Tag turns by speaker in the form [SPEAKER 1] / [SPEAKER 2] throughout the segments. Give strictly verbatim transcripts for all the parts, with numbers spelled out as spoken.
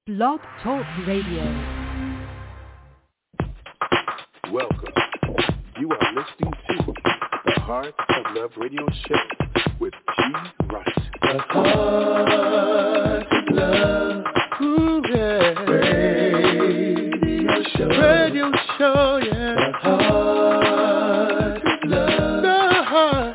[SPEAKER 1] Blog Talk Radio.
[SPEAKER 2] Welcome. You are listening to the Heart of Love Radio Show with G. Rice.
[SPEAKER 3] The Heart of Love. Ooh, yeah. Radio show. Radio show, yeah. The Heart of Love. The Heart.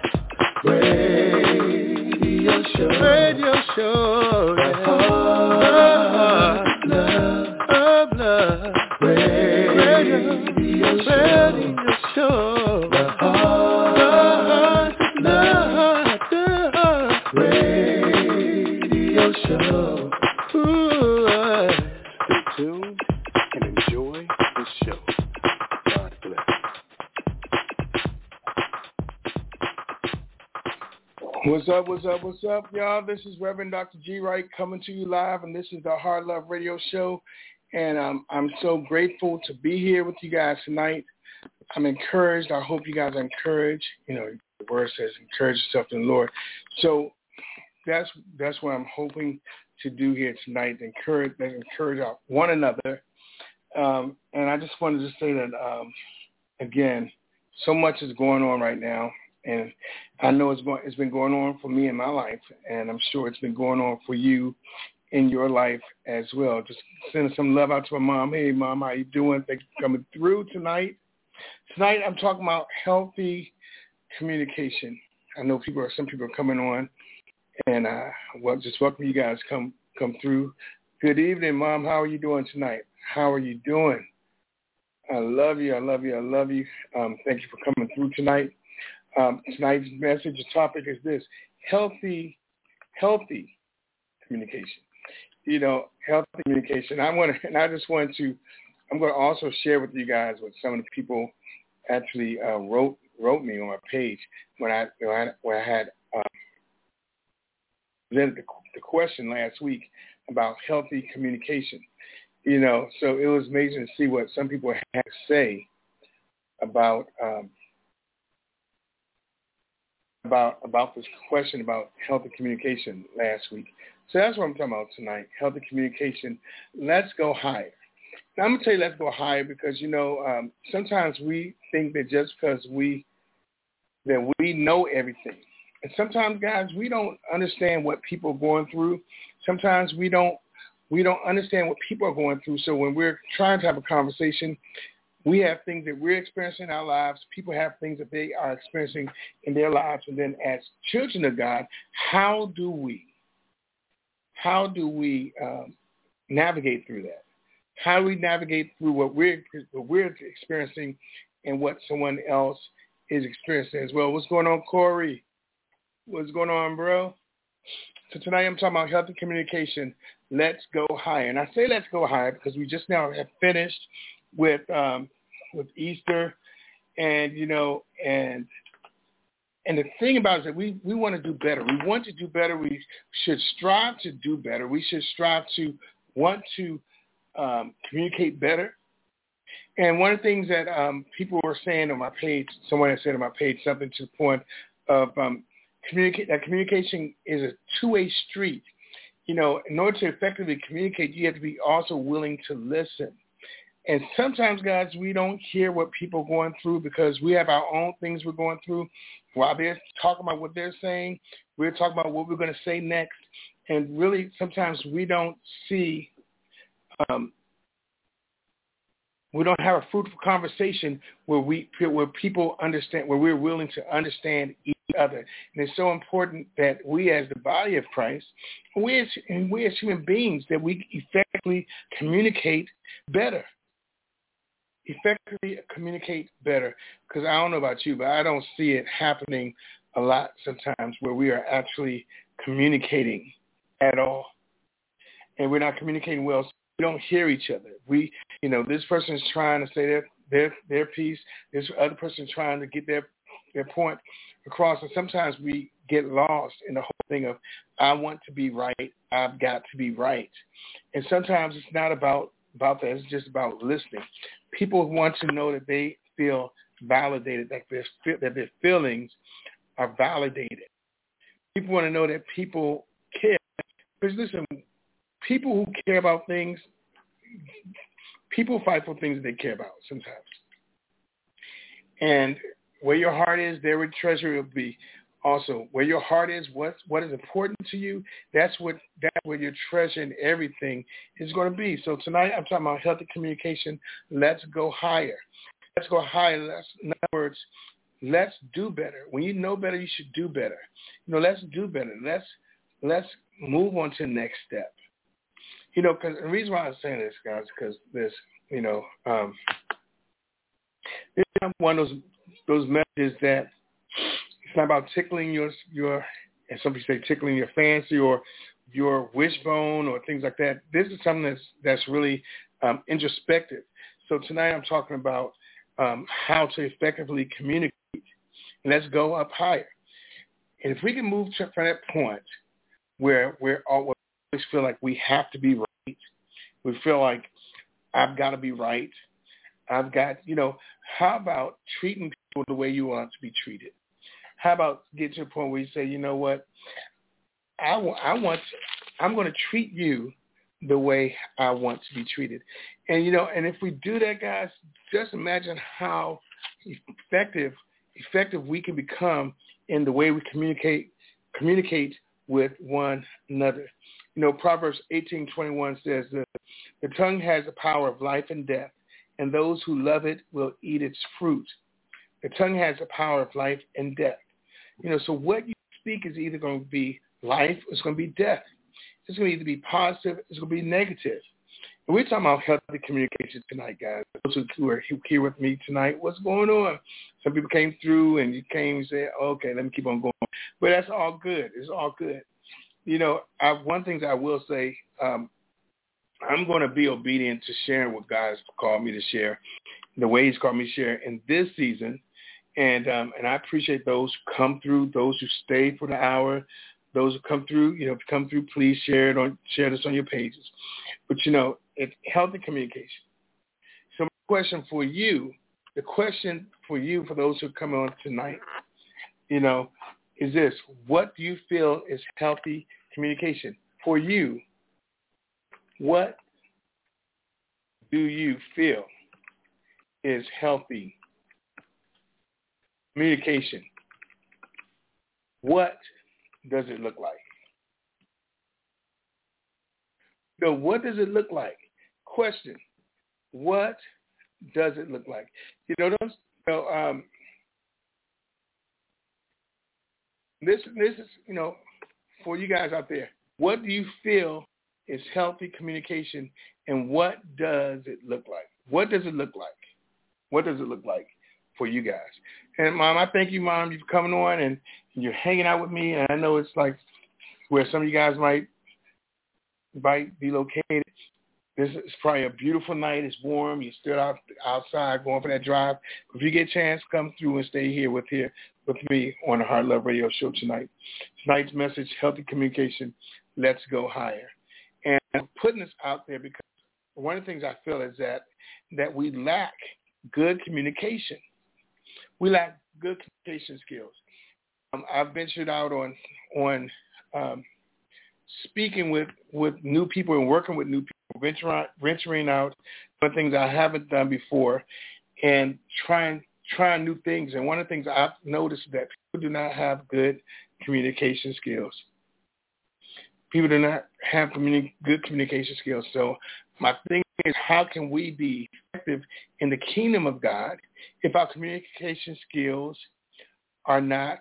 [SPEAKER 3] Radio show. Radio show, yeah. The Heart of Love. Of Love. Radio, radio show. Radio show. The Heart of Love. The Heart. Radio show. Ooh, uh.
[SPEAKER 2] Stay tuned and enjoy the show. God bless. What's up, what's up, what's up, y'all? This is Reverend Doctor G. Wright coming to you live, and this is the Heart Love Radio Show. And um, I'm so grateful to be here with you guys tonight. I'm encouraged. I hope you guys are encouraged. You know, the word says encourage yourself in the Lord. So that's that's what I'm hoping to do here tonight, encourage, encourage one another. Um, and I just wanted to say that, um, again, so much is going on right now. And I know it's, going, it's been going on for me in my life, and I'm sure it's been going on for you in your life as well. Just sending some love out to my mom. Hey, Mom, how you doing? Thanks for coming through tonight. Tonight I'm talking about healthy communication. I know people are some people are coming on, and uh, well, just welcome you guys come come through. Good evening, Mom. How are you doing tonight? How are you doing? I love you. I love you. I love you. Um, thank you for coming through tonight. Um, tonight's message, the topic is this: healthy, healthy communication. You know, healthy communication. I want to, and I just want to. I'm going to also share with you guys what some of the people actually uh, wrote wrote me on my page when I when I, when I had um, presented the, the question last week about healthy communication. You know, so it was amazing to see what some people had to say about um, about about this question about healthy communication last week. So that's what I'm talking about tonight, healthy communication. Let's go higher. Now, I'm going to tell you let's go higher because, you know, um, sometimes we think that just because we that we know everything. And sometimes, guys, we don't understand what people are going through. Sometimes we don't we don't understand what people are going through. So when we're trying to have a conversation, we have things that we're experiencing in our lives. People have things that they are experiencing in their lives. And then as children of God, how do we, how do we um, navigate through that? How do we navigate through what we're, what we're experiencing and what someone else is experiencing as well? What's going on, Corey? What's going on, bro? So tonight I'm talking about healthy communication. Let's go higher. And I say let's go higher because we just now have finished with um, with Easter, and you know, and and the thing about it is that we, we want to do better. We want to do better. We should strive to do better. We should strive to want to um, communicate better. And one of the things that um, people were saying on my page, someone had said on my page something to the point of um, communicate that communication is a two-way street. You know, in order to effectively communicate, you have to be also willing to listen. And sometimes, guys, we don't hear what people are going through because we have our own things we're going through. While they're talking about what they're saying, we're talking about what we're going to say next. And really, sometimes we don't see, um, we don't have a fruitful conversation where we where people understand, where we're willing to understand each other. And it's so important that we, as the body of Christ, we as, and we as human beings, that we effectively communicate better. Effectively communicate better, because I don't know about you, but I don't see it happening a lot sometimes where we are actually communicating at all, and we're not communicating well. So we don't hear each other. We, you know, this person is trying to say their their their piece. This other person is trying to get their their point across, and sometimes we get lost in the whole thing of I want to be right. I've got to be right, and sometimes it's not about about that. It's just about listening. People want to know that they feel validated, that their, that their feelings are validated. People want to know that people care. Because listen, people who care about things, people fight for things that they care about sometimes. And where your heart is, there where treasure will be. Also, where your heart is, what what is important to you, that's what that's where your treasure and everything is going to be. So tonight I'm talking about healthy communication. Let's go higher. Let's go higher. Let's, in other words, let's do better. When you know better, you should do better. You know, let's do better. Let's let's move on to the next step. You know, because the reason why I'm saying this, guys, because this, you know, um, this is one of those those messages that it's not about tickling your your, and some people say tickling your fancy or your wishbone or things like that. This is something that's that's really um, introspective. So tonight I'm talking about um, how to effectively communicate. And let's go up higher. And if we can move to, from that point where we're always feel like we have to be right, we feel like I've got to be right, I've got, you know, how about treating people the way you want to be treated? How about get to a point where you say, you know what, I, w- I want, I'm going to treat you the way I want to be treated. And, you know, and if we do that, guys, just imagine how effective effective we can become in the way we communicate communicate with one another. You know, Proverbs eighteen twenty-one says that the tongue has the power of life and death, and those who love it will eat its fruit. The tongue has the power of life and death. You know, so what you speak is either going to be life or it's going to be death. It's going to either be positive, it's going to be negative. And we're talking about healthy communication tonight, guys. Those who are here with me tonight, what's going on? Some people came through and you came and said, okay, let me keep on going. But that's all good. It's all good. You know, I, one thing I will say, um, I'm going to be obedient to sharing what God has called me to share, the way he's called me to share in this season. And um, and I appreciate those who come through, those who stay for the hour, those who come through. You know, if you come through, please share it on share this on your pages. But you know, it's healthy communication. So my question for you, the question for you, for those who come on tonight, you know, is this: what do you feel is healthy communication for you? What do you feel is healthy communication? What does it look like? So what does it look like? Question, what does it look like? You know, those, you know um, this, this is, you know, for you guys out there, what do you feel is healthy communication, and what does it look like? What does it look like? What does it look like for you guys? And, Mom, I thank you, Mom, you're coming on and you're hanging out with me. And I know it's like where some of you guys might, might be located. This is probably a beautiful night. It's warm. You're still out, outside going for that drive. If you get a chance, come through and stay here with here with me on the Heart Love Radio Show tonight. Tonight's message, healthy communication. Let's go higher. And I'm putting this out there because one of the things I feel is that that we lack good communication. We lack good communication skills. Um, I've ventured out on on um, speaking with, with new people and working with new people, venturing, venturing out on things I haven't done before, and trying trying new things. And one of the things I've noticed is that people do not have good communication skills. People do not have communi- good communication skills. So my thing is, how can we be effective in the kingdom of God if our communication skills are not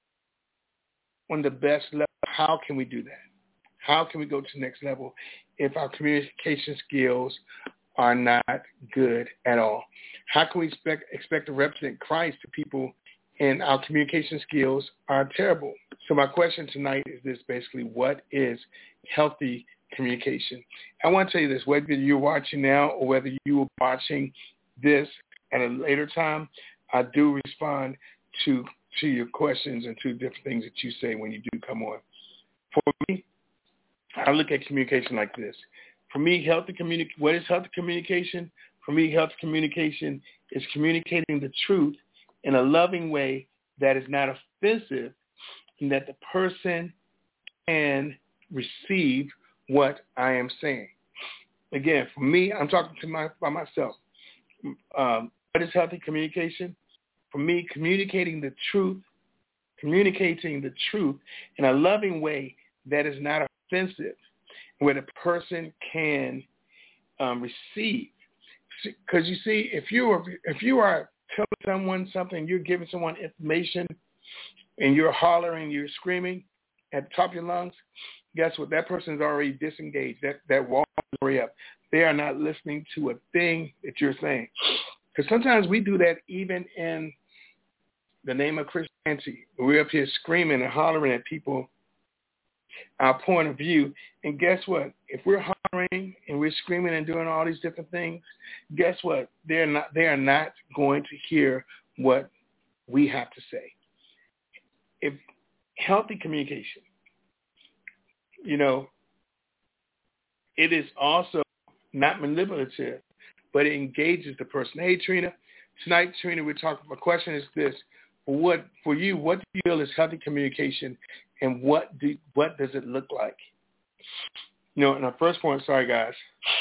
[SPEAKER 2] on the best level? How can we do that? How can we go to the next level if our communication skills are not good at all? How can we expect, expect to represent Christ to people and our communication skills are terrible? So my question tonight is this, basically: what is healthy communication? I want to tell you this, whether you're watching now or whether you are watching this at a later time, I do respond to to your questions and to different things that you say when you do come on. For me, I look at communication like this. For me, healthy communi- what is healthy communication? For me, healthy communication is communicating the truth in a loving way that is not offensive and that the person can receive what I am saying. Again, for me, I'm talking to my by myself. Um, what is healthy communication? For me, communicating the truth, communicating the truth in a loving way that is not offensive, where the person can um, receive. Because you see, if you are if you are telling someone something, you're giving someone information, and you're hollering, you're screaming at the top of your lungs, guess what? That person is already disengaged. That that wall is already up. They are not listening to a thing that you're saying. Because sometimes we do that even in the name of Christianity. We're up here screaming and hollering at people, our point of view. And guess what? If we're hollering and we're screaming and doing all these different things, guess what? They're not. They are not going to hear what we have to say. If healthy communication, you know, it is also not manipulative, but it engages the person. Hey, Trina, tonight, Trina, we're talking. My question is this: for what for you? What do you feel is healthy communication, and what do what does it look like? You know, and our first point. Sorry, guys,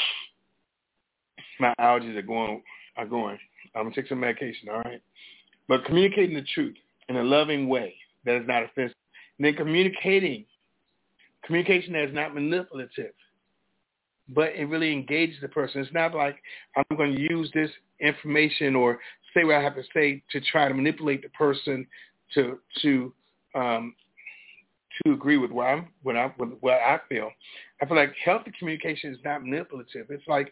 [SPEAKER 2] my allergies are going are going. I'm gonna take some medication. All right, but communicating the truth in a loving way that is not offensive, and then communicating communication that is not manipulative, but it really engages the person. It's not like I'm going to use this information or say what I have to say to try to manipulate the person to to um, to agree with what I'm what I with what I feel. I feel like healthy communication is not manipulative. It's like,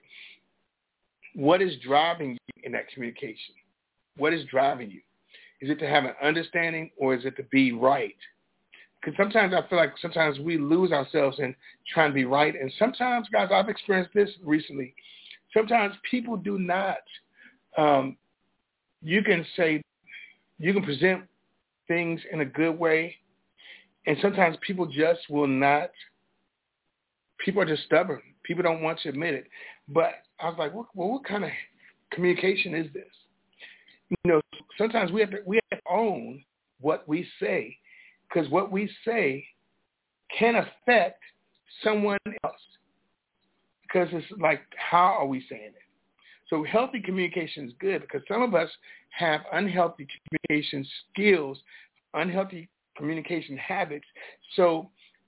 [SPEAKER 2] what is driving you in that communication? What is driving you? Is it to have an understanding, or is it to be right? Because sometimes I feel like sometimes we lose ourselves in trying to be right. And sometimes, guys, I've experienced this recently. Sometimes people do not, um, you can say, you can present things in a good way. And sometimes people just will not, people are just stubborn. People don't want to admit it. But I was like, well, what kind of communication is this? You know, sometimes we have to, we have to own what we say, because what we say can affect someone else. Because it's like, how are we saying it? So healthy communication is good, because some of us have unhealthy communication skills, unhealthy communication habits. So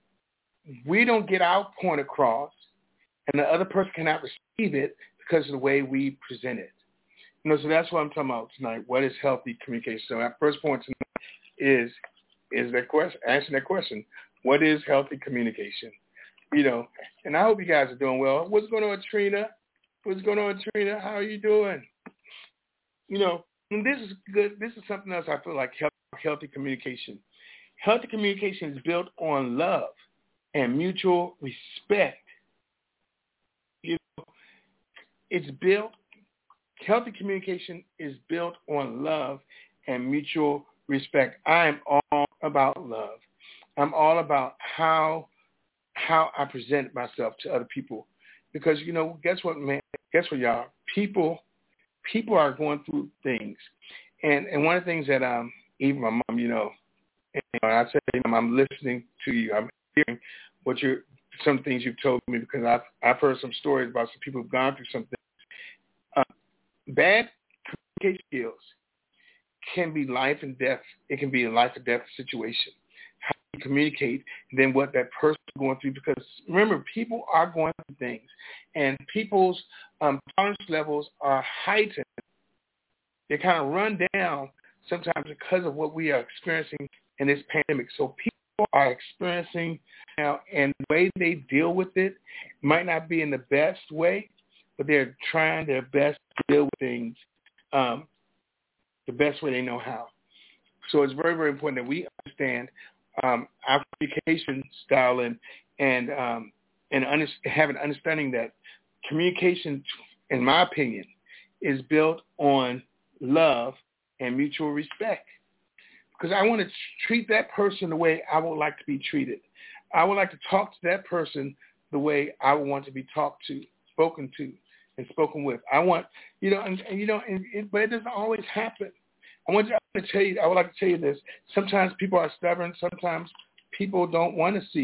[SPEAKER 2] we don't get our point across, and the other person cannot receive it because of the way we present it. You know, so that's what I'm talking about tonight. What is healthy communication? So our first point tonight is is that question, answering that question. What is healthy communication? You know, and I hope you guys are doing well. What's going on, Trina? What's going on, Trina? How are you doing? You know, and this is good. This is something else I feel like healthy communication. Healthy communication is built on love and mutual respect. You know, it's built, healthy communication is built on love and mutual respect. I am all about love. I'm all about how how I present myself to other people. Because, you know, guess what, man? Guess what, y'all? People people are going through things. And and one of the things that um even my mom, you know, and, you know, I said, you know, I'm listening to you. I'm hearing what you're, some things you've told me, because I've I've heard some stories about some people who've gone through some things. Uh, bad communication skills can be life and death. It can be a life or death situation. How you communicate, and then what that person is going through. Because remember, people are going through things, and people's um, tolerance levels are heightened. They kind of run down sometimes because of what we are experiencing in this pandemic. So people are experiencing now, and the way they deal with it might not be in the best way, but they're trying their best to deal with things um, the best way they know how. So it's very, very important that we understand um, our communication style and and um, and under, have an understanding that communication, in my opinion, is built on love and mutual respect. Because I want to treat that person the way I would like to be treated. I would like to talk to that person the way I would want to be talked to, spoken to, and spoken with. I want, you know, and, and you know, and, and, but it doesn't always happen. I want to tell you, I would like to tell you this. Sometimes people are stubborn. Sometimes people don't want to see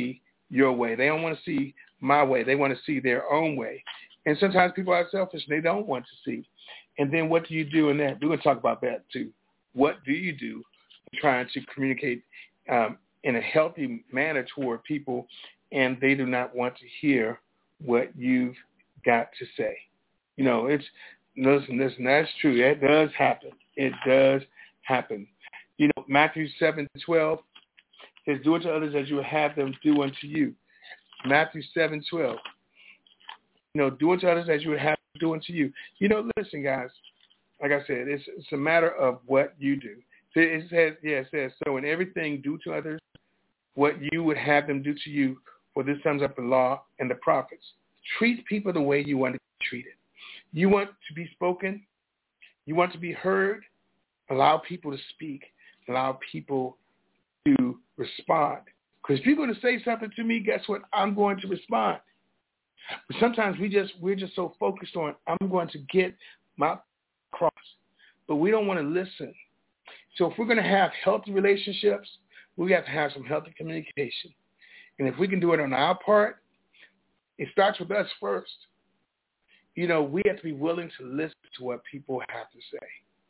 [SPEAKER 2] your way. They don't want to see my way. They want to see their own way. And sometimes people are selfish. They don't want to see. And then what do you do in that? We're going to talk about that too. What do you do trying to communicate um, in a healthy manner toward people, and they do not want to hear what you've got to say? You know, it's, listen, listen, that's true. That does happen. It does happen. You know, Matthew seven twelve says, do unto others as you would have them do unto you. Matthew seven twelve. You know, do unto others as you would have them do unto you. You know, listen, guys, like I said, it's, it's a matter of what you do. So it says, yeah, it says, so in everything do to others what you would have them do to you, for this sums up the law and the prophets. Treat people the way you want to be treated. You want to be spoken. You want to be heard. Allow people to speak. Allow people to respond. Because if you're going to say something to me, guess what? I'm going to respond. But sometimes we just, we're just so focused on, I'm going to get my cross. But we don't want to listen. So if we're going to have healthy relationships, we have to have some healthy communication. And if we can do it on our part, it starts with us first. You know, we have to be willing to listen to what people have to say.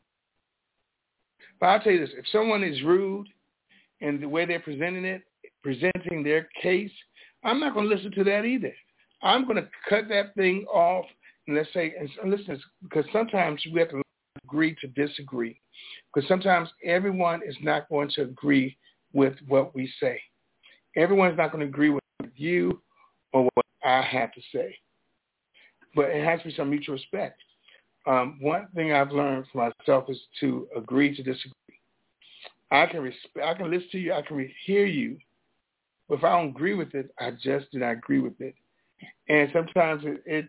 [SPEAKER 2] But I'll tell you this, if someone is rude and the way they're presenting it, presenting their case, I'm not going to listen to that either. I'm going to cut that thing off and let's say, and listen, because sometimes we have to agree to disagree. Because sometimes everyone is not going to agree with what we say. Everyone's not going to agree with you or what I have to say. But it has to be some mutual respect. Um, one thing I've learned for myself is to agree to disagree. I can respect, I can listen to you, I can re- hear you, but if I don't agree with it, I just do not agree with it. And sometimes it, it's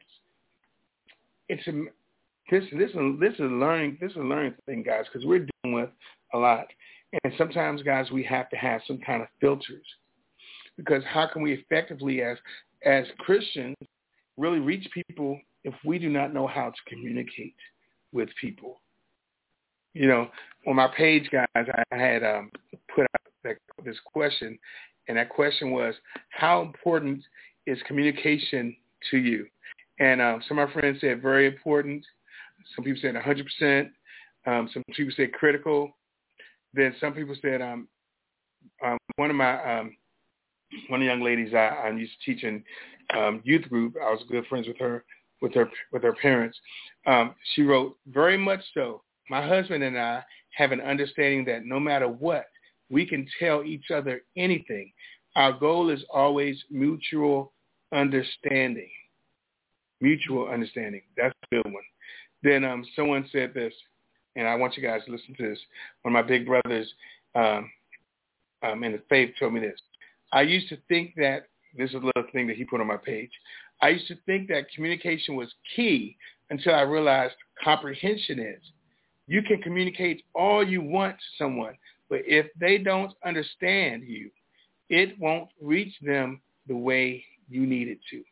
[SPEAKER 2] it's a this this is this is a learning this is a learning thing, guys, because we're dealing with a lot. And sometimes, guys, we have to have some kind of filters, because how can we effectively, as as Christians, really reach people if we do not know how to communicate with people? You know, on my page, guys, I had um, put out that, this question, and that question was, how important is communication to you? And um, some of my friends said very important. Some people said one hundred percent. Um, some people said critical. Then some people said, um, um, one of my, um, one of the young ladies I, I'm used to teaching um, youth group, I was good friends with her, with her, with her parents. Um, she wrote, very much so. My husband and I have an understanding that no matter what, we can tell each other anything. Our goal is always mutual understanding. Mutual understanding. That's a good one. Then um, someone said this, and I want you guys to listen to this. One of my big brothers um, um, in the faith told me this. I used to think that, this is a little thing that he put on my page, I used to think that communication was key until I realized comprehension is. You can communicate all you want to someone, but if they don't understand you, it won't reach them the way you need it to.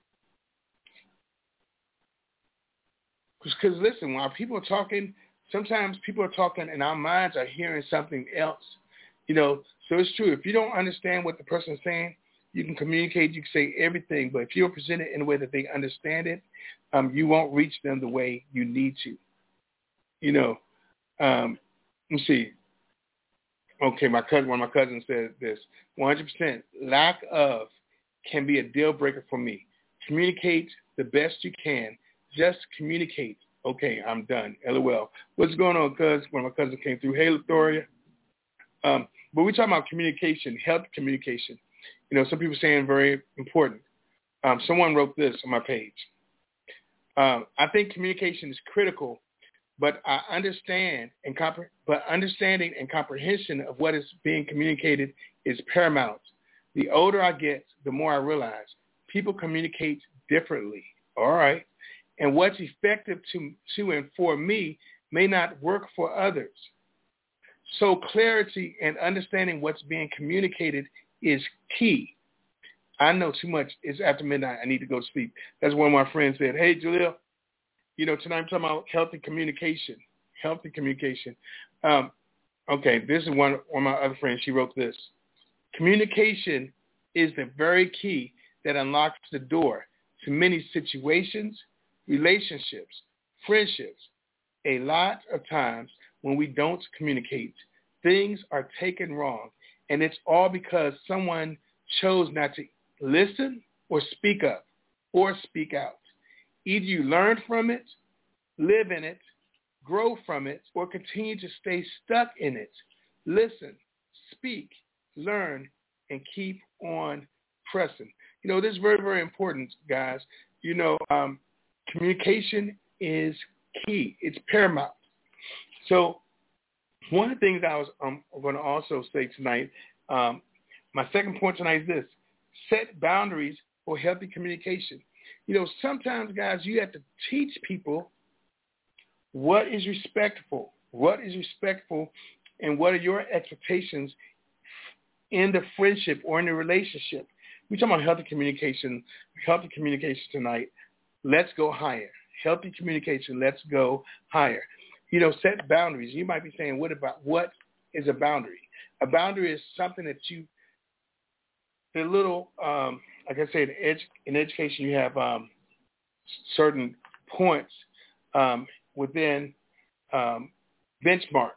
[SPEAKER 2] Because listen, while people are talking, sometimes people are talking and our minds are hearing something else. You know, so it's true. If you don't understand what the person is saying, you can communicate, you can say everything, but if you don't present it in a way that they understand it, um, you won't reach them the way you need to. You know, um, let's see. Okay, my cousin, one of my cousins said this, one hundred percent lack of can be a deal breaker for me. Communicate the best you can. Just communicate. Okay, I'm done. LOL. What's going on, cuz? One of my cousins came through. Hey, Latoria. Um, but we're talking about communication, health communication. You know, some people saying very important. Um, someone wrote this on my page. Um, I think communication is critical, but I understand and compre- but understanding and comprehension of what is being communicated is paramount. The older I get, the more I realize people communicate differently. All right. And what's effective to, to and for me may not work for others. So clarity and understanding what's being communicated is key. I know too much. It's after midnight. I need to go to sleep. That's one of my friends said, hey, Jaleel, you know, tonight I'm talking about healthy communication. Healthy communication. Um, okay, this is one, one of my other friends. She wrote this. Communication is the very key that unlocks the door to many situations, relationships, friendships. A lot of times when we don't communicate, things are taken wrong, and it's all because someone chose not to listen or speak up or speak out. Either you learn from it, live in it, grow from it, or continue to stay stuck in it. Listen, speak, learn, and keep on pressing. You know, this is very, very important, guys. You know, um, communication is key. It's paramount. So one of the things I was um, going to also say tonight, um, my second point tonight is this: set boundaries for healthy communication. You know, sometimes, guys, you have to teach people what is respectful, what is respectful, and what are your expectations in the friendship or in the relationship. We're talking about healthy communication, healthy communication tonight. Let's go higher. Healthy communication, let's go higher. You know, set boundaries. You might be saying, what about, what is a boundary? A boundary is something that you, the little, um, like I said, in, edu- in education you have um, certain points um, within um, benchmarks.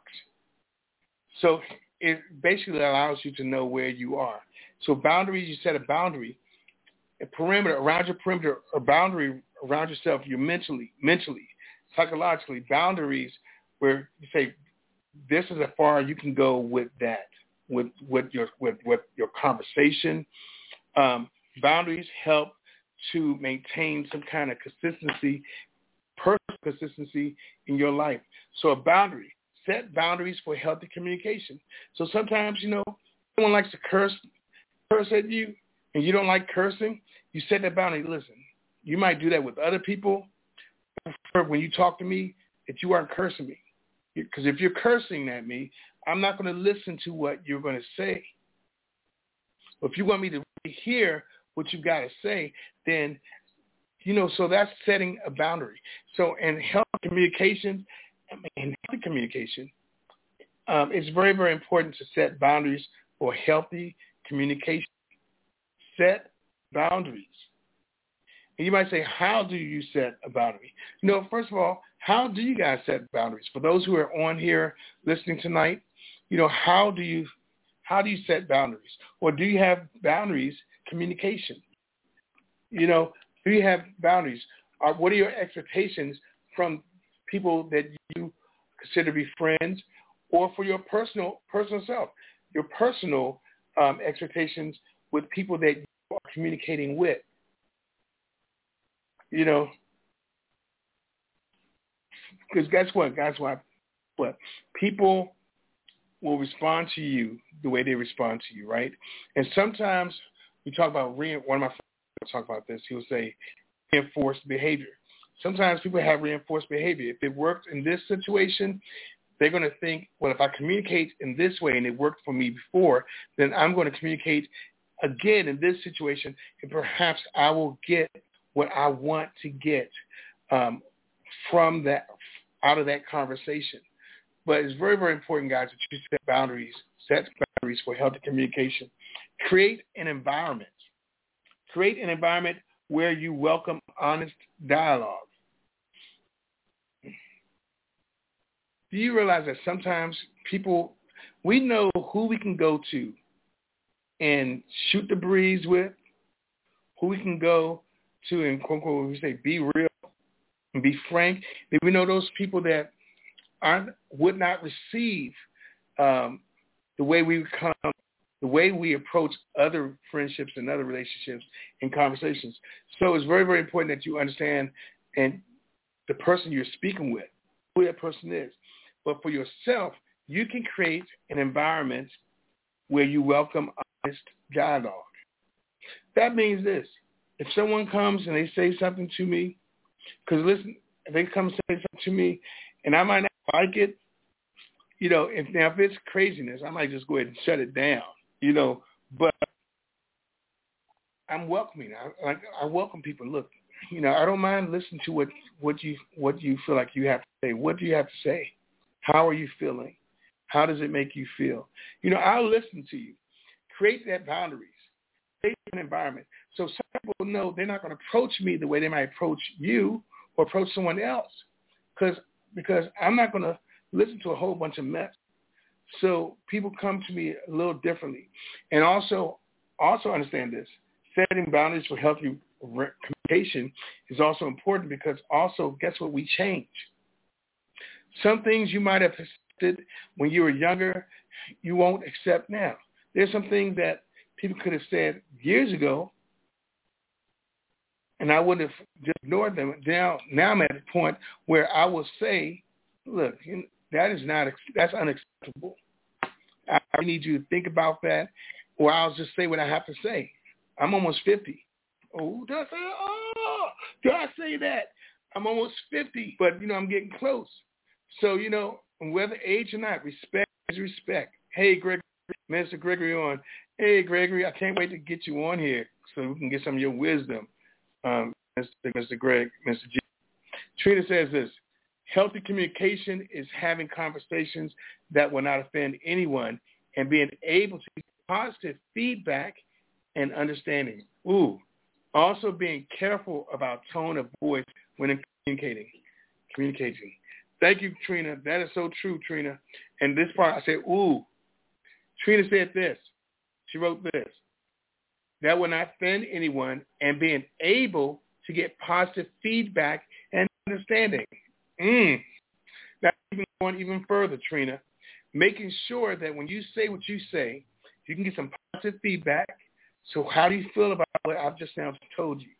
[SPEAKER 2] So it basically allows you to know where you are. So boundaries, you set a boundary, a perimeter, around your perimeter, a boundary around yourself, you're mentally, mentally, psychologically, boundaries where you say, this is how far you can go with that, with, with, your, with, with your conversation. Um, boundaries help to maintain some kind of consistency, personal consistency in your life. So a boundary, set boundaries for healthy communication. So sometimes, you know, someone likes to curse, curse at you, and you don't like cursing, you set that boundary. Listen, you might do that with other people. When you talk to me, that you aren't cursing me. Because if you're cursing at me, I'm not going to listen to what you're going to say. If you want me to hear what you've got to say, then, you know, so that's setting a boundary. So in healthy communication, in healthy communication, um, it's very, very important to set boundaries for healthy communication. Set boundaries. And you might say, how do you set a boundary? You know, first of all, how do you guys set boundaries? For those who are on here listening tonight, you know, how do you how do you set boundaries? Or do you have boundaries, communication? You know, do you have boundaries? Or what are your expectations from people that you consider to be friends, or for your personal personal self, your personal um, expectations with people that you are communicating with? You know, because guess what? Guess what? What? People will respond to you the way they respond to you, right? And sometimes we talk about, re- one of my friends will talk about this. He will say reinforced behavior. Sometimes people have reinforced behavior. If it worked in this situation, they're going to think, well, if I communicate in this way and it worked for me before, then I'm going to communicate again in this situation, and perhaps I will get what I want to get um, from that, out of that conversation. But it's very, very important, guys, that you set boundaries, set boundaries for healthy communication. Create an environment. Create an environment where you welcome honest dialogue. Do you realize that sometimes people, we know who we can go to and shoot the breeze with, who we can go to and, quote, unquote, we say, be real and be frank. Then we know those people that aren't, would not receive um, the way we come, the way we approach other friendships and other relationships and conversations. So it's very, very important that you understand and the person you're speaking with, who that person is. But for yourself, you can create an environment where you welcome honest dialogue. That means this. If someone comes and they say something to me, because listen, if they come and say something to me and I might not like it, you know, if now if it's craziness, I might just go ahead and shut it down, you know, but I'm welcoming. I, I, I welcome people. Look, you know, I don't mind listening to what, what you what you feel like you have to say. What do you have to say? How are you feeling? How does it make you feel? You know, I'll listen to you. Create that boundaries. safe environment. So some people know they're not going to approach me the way they might approach you or approach someone else, because because I'm not going to listen to a whole bunch of mess. So people come to me a little differently. And also, also understand this, setting boundaries for healthy communication is also important, because also, guess what, we change. Some things you might have accepted when you were younger, you won't accept now. There's some things that people could have said years ago, and I would have just ignored them. Now, now I'm at a point where I will say, look, that is not, that's unacceptable. I need you to think about that, or I'll just say what I have to say. I'm almost fifty. Oh, do I say, oh, do I say that? I'm almost fifty, but, you know, I'm getting close. So, you know, whether age or not, respect is respect. Hey, Gregory, Mister Gregory on. Hey, Gregory, I can't wait to get you on here so we can get some of your wisdom, um, Mister Greg, Mister G. Trina says this, healthy communication is having conversations that will not offend anyone and being able to give positive feedback and understanding. Ooh, also being careful about tone of voice when communicating. Communicating. Thank you, Trina. That is so true, Trina. And this part, I said, ooh. Trina said this. She wrote this. That will not offend anyone and being able to get positive feedback and understanding. Mm. That's even going even further, Trina. Making sure that when you say what you say, you can get some positive feedback. So how do you feel about what I've just now told you?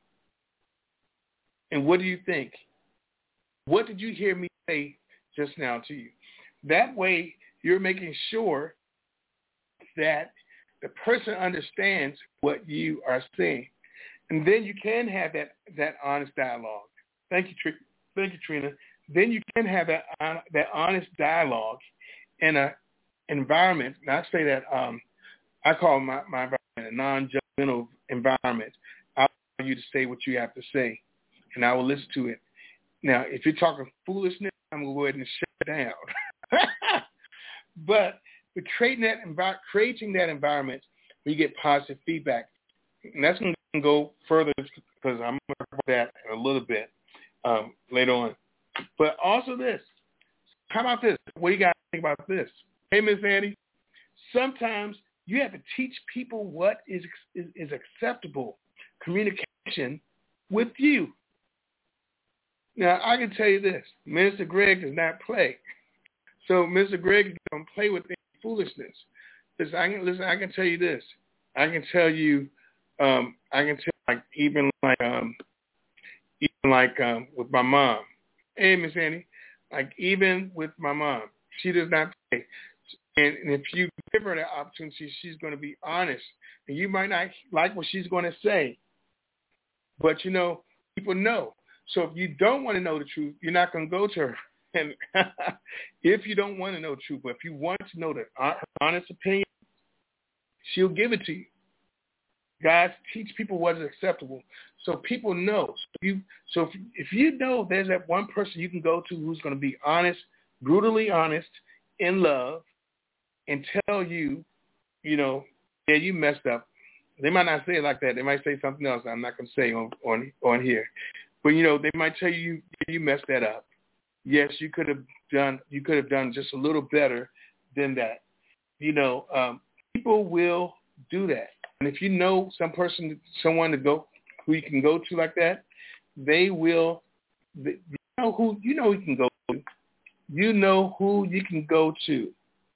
[SPEAKER 2] And what do you think? What did you hear me say just now to you? That way, you're making sure that the person understands what you are saying. And then you can have that, that honest dialogue. Thank you, Trina. Thank you, Trina. Then you can have that, uh, that honest dialogue in an environment. And I say that um, I call my, my environment a non-judgmental environment. I allow you to say what you have to say, and I will listen to it. Now, if you're talking foolishness, I'm going to go ahead and shut it down. But we're creating that, envi- creating that environment where you get positive feedback. And that's going to go further because I'm going to talk about that in a little bit um, later on. But also this. How about this? What do you guys think about this? Hey, Miss Annie, sometimes you have to teach people what is, is, is acceptable communication with you. Now, I can tell you this. Mister Greg does not play. So Mister Greg don't play with any foolishness. Listen, I can, listen, I can tell you this. I can tell you, um, I can tell like even like um, even like um, with my mom. Hey, Miss Annie, like even with my mom, she does not play. And, and if you give her the opportunity, she's going to be honest. And you might not like what she's going to say, but you know, people know. So if you don't want to know the truth, you're not going to go to her. And if you don't want to know the truth, but if you want to know the honest opinion, she'll give it to you. Guys, teach people what is acceptable so people know. So, you, so if, if you know there's that one person you can go to who's going to be honest, brutally honest, in love, and tell you, you know, yeah, you messed up. They might not say it like that. They might say something else I'm not going to say on, on, on here. But, you know, they might tell you, you messed that up. Yes, you could have done, you could have done just a little better than that. You know, um, people will do that. And if you know some person, someone to go, who you can go to like that, they will, you know who, you know who you can go to. You know who you can go to.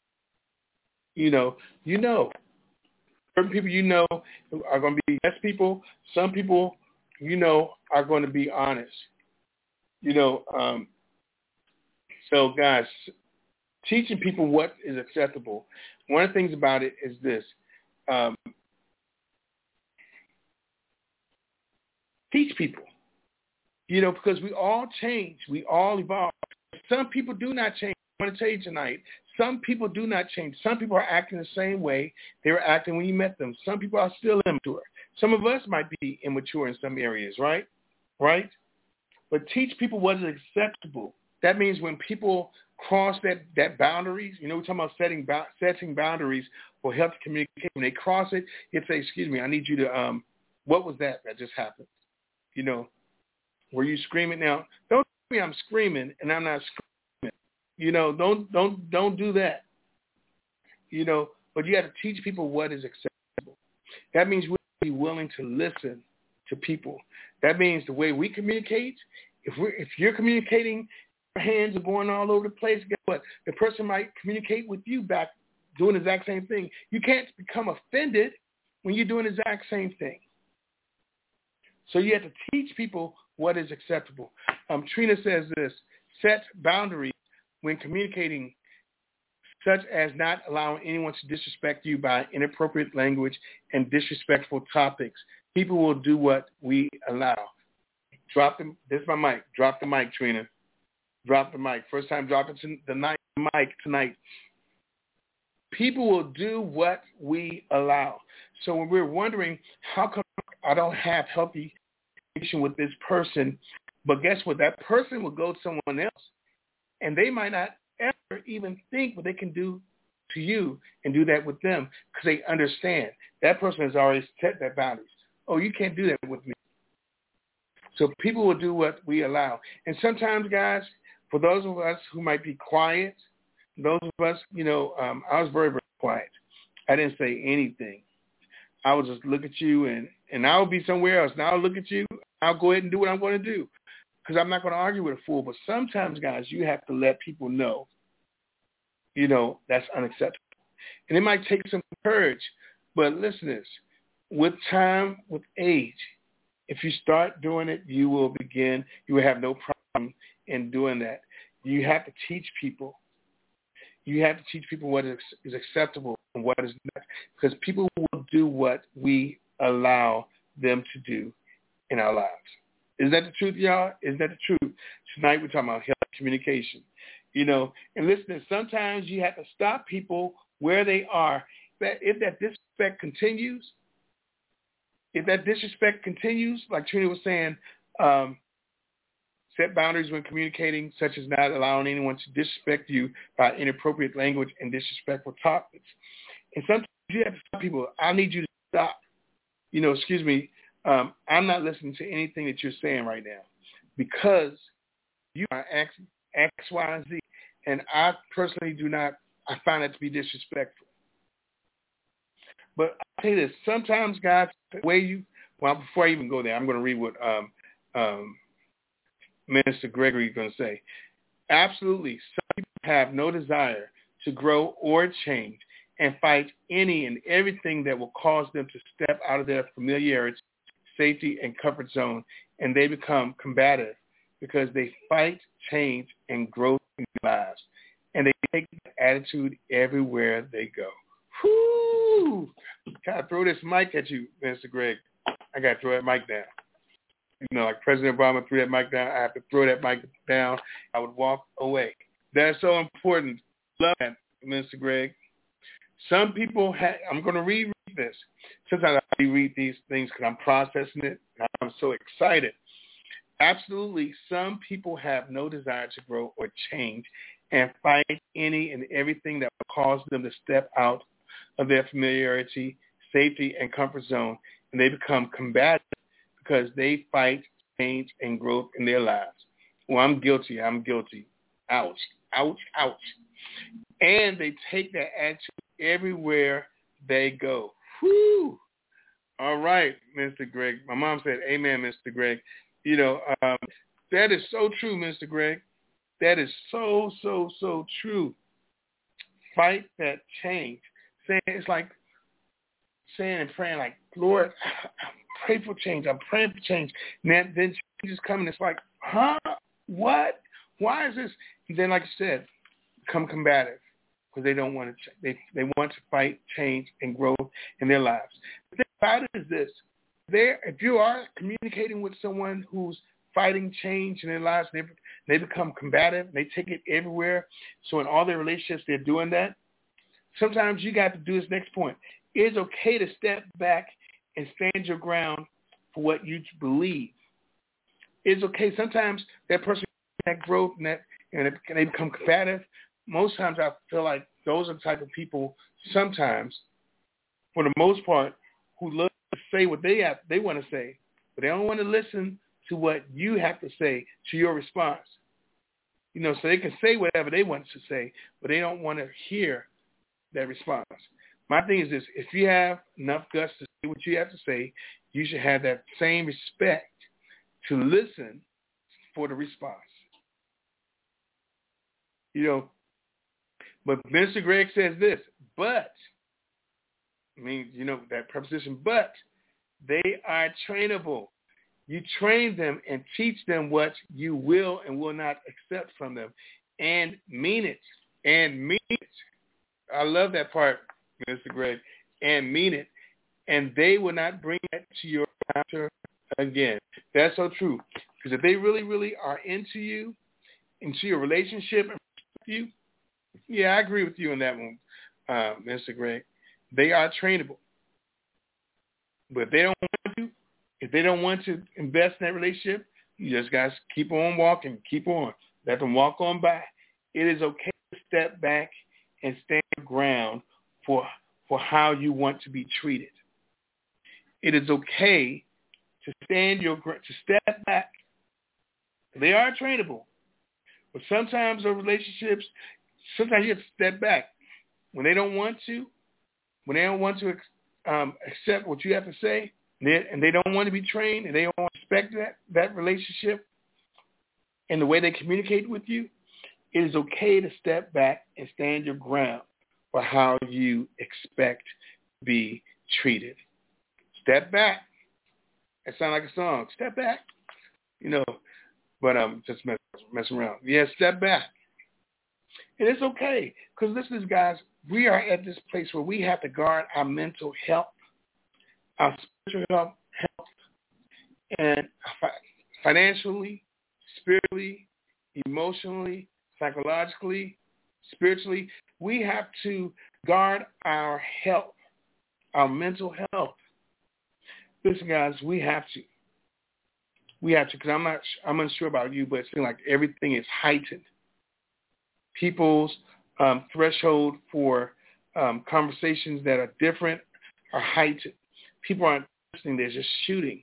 [SPEAKER 2] You know, you know. Certain people you know are going to be yes people. Some people you know are going to be honest. You know, um, so guys, teaching people what is acceptable. One of the things about it is this. Um, teach people. You know, because we all change. We all evolve. Some people do not change. I want to tell you tonight, some people do not change. Some people are acting the same way they were acting when you met them. Some people are still immature. Some of us might be immature in some areas, right? Right? But teach people what is acceptable. That means when people cross that, that boundaries, you know, we're talking about setting setting boundaries for healthy communication. When they cross it, you say, excuse me, I need you to, um, what was that that just happened? You know, were you screaming? Now, don't tell me I'm screaming and I'm not screaming. You know, don't don't don't do that. You know, but you got to teach people what is acceptable. That means we'll be willing to listen to people. That means the way we communicate, if we're if you're communicating, your hands are going all over the place, guess what? The person might communicate with you back doing the exact same thing. You can't become offended when you're doing the exact same thing. So you have to teach people what is acceptable. Um, Trina says this, set boundaries when communicating, such as not allowing anyone to disrespect you by inappropriate language and disrespectful topics. People will do what we allow. Drop the, this is my mic. Drop the mic, Trina. Drop the mic. First time dropping the night, mic tonight. People will do what we allow. So when we're wondering, how come I don't have healthy communication with this person, but guess what? That person will go to someone else, and they might not ever even think what they can do to you and do that with them because they understand. That person has already set their boundaries. Oh, you can't do that with me. So people will do what we allow. And sometimes, guys, for those of us who might be quiet, those of us, you know, um, I was very, very quiet. I didn't say anything. I would just look at you, and, and I'll be somewhere else. Now I'll look at you. I'll go ahead and do what I'm going to do because I'm not going to argue with a fool. But sometimes, guys, you have to let people know, you know, that's unacceptable. And it might take some courage. But listen to this. With time, with age, if you start doing it, you will begin, you will have no problem in doing that. You have to teach people. You have to teach people what is, is acceptable and what is not, because people will do what we allow them to do in our lives. Is that the truth, y'all? Is that the truth? Tonight we're talking about healthy communication. You know, and listen, sometimes you have to stop people where they are. That if that disrespect continues, if that disrespect continues, like Trina was saying, um, set boundaries when communicating, such as not allowing anyone to disrespect you by inappropriate language and disrespectful topics. And sometimes you have to stop people. I need you to stop. You know, excuse me, um, I'm not listening to anything that you're saying right now because you are X, X, Y, and Z. And I personally do not, I find that to be disrespectful. But I'll tell you this, sometimes, guys, the way you, well, before I even go there, I'm going to read what um, um, Minister Gregory is going to say. Absolutely, some people have no desire to grow or change and fight any and everything that will cause them to step out of their familiarity, safety, and comfort zone, and they become combative because they fight change and growth in their lives, and they take that attitude everywhere they go. Whoo! Gotta throw this mic at you, Mister Greg. I gotta throw that mic down. You know, like President Obama threw that mic down, I have to throw that mic down. I would walk away. That's so important. Love that, Mister Greg. Some people have, I'm going to reread this. Sometimes I reread these things because I'm processing it. And I'm so excited. Absolutely, some people have no desire to grow or change and fight any and everything that will cause them to step out of their familiarity, safety, and comfort zone, and they become combative because they fight change and growth in their lives. Well, I'm guilty. I'm guilty. Ouch. Ouch. Ouch. And they take that attitude everywhere they go. Whew. All right, Mister Greg. My mom said, amen, Mister Greg. You know, um, that is so true, Mister Greg. That is so, so, so true. Fight that change. Saying it's like saying and praying like, Lord, pray for change. I'm praying for change. And then, then change is coming. It's like, huh? What? Why is this? And then, like you said, become combative because they don't want to. They they want to fight change and growth in their lives. The thing about it is this: there, if you are communicating with someone who's fighting change in their lives, they they become combative. They take it everywhere. So in all their relationships, they're doing that. Sometimes you got to do this next point. It's okay to step back and stand your ground for what you believe. It's okay. Sometimes that person, that growth and that and they, they become combative, most times I feel like those are the type of people sometimes, for the most part, who love to say what they have, they want to say, but they don't want to listen to what you have to say to your response. You know, so they can say whatever they want to say, but they don't want to hear that response. My thing is this: if you have enough guts to say what you have to say, you should have that same respect to listen for the response. You know, but Minister Greg says this, but, I mean, you know, that preposition, but they are trainable. You train them and teach them what you will and will not accept from them, and mean it, and mean it. I love that part, Mister Greg, and mean it. And they will not bring that to your encounter again. That's so true. Because if they really, really are into you, into your relationship, and with you, yeah, I agree with you on that one, uh, Mister Greg. They are trainable. But if they don't want to, if they don't want to invest in that relationship, you just guys keep on walking, keep on. Let them walk on by. It is okay to step back and stand your ground for for how you want to be treated. It is okay to stand your to step back. They are trainable, but sometimes those relationships, sometimes you have to step back when they don't want to, when they don't want to um, accept what you have to say, and they don't want to be trained, and they don't want to respect that that relationship and the way they communicate with you. It is okay to step back and stand your ground for how you expect to be treated. Step back. It sounds like a song. Step back. You know, but um, just mess, mess around. Yeah, step back. And it's okay, because listen, guys, we are at this place where we have to guard our mental health, our spiritual health, health and financially, spiritually, emotionally, psychologically, spiritually. We have to guard our health, our mental health. Listen, guys, we have to. We have to, because I'm not, I'm unsure about you, but it seems like everything is heightened. People's um, threshold for um, conversations that are different are heightened. People aren't listening; they're just shooting.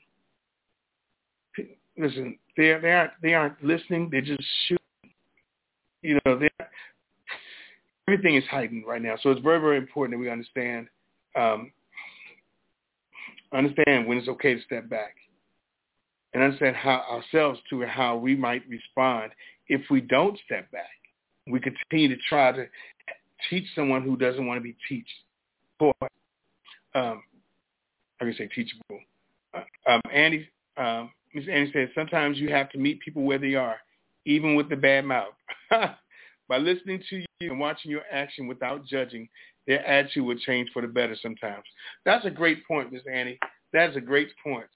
[SPEAKER 2] Listen, they they aren't they aren't listening; they're just shooting. You know, everything is heightened right now, so it's very, very important that we understand um, understand when it's okay to step back, and understand how ourselves to how we might respond if we don't step back. We continue to try to teach someone who doesn't want to be teached. Boy, um, I can say teachable. Uh, um, Andy, um, Miz Andy says sometimes you have to meet people where they are, even with the bad mouth. By listening to you and watching your action without judging, their attitude will change for the better sometimes. That's a great point, Miz Annie. That's a great point.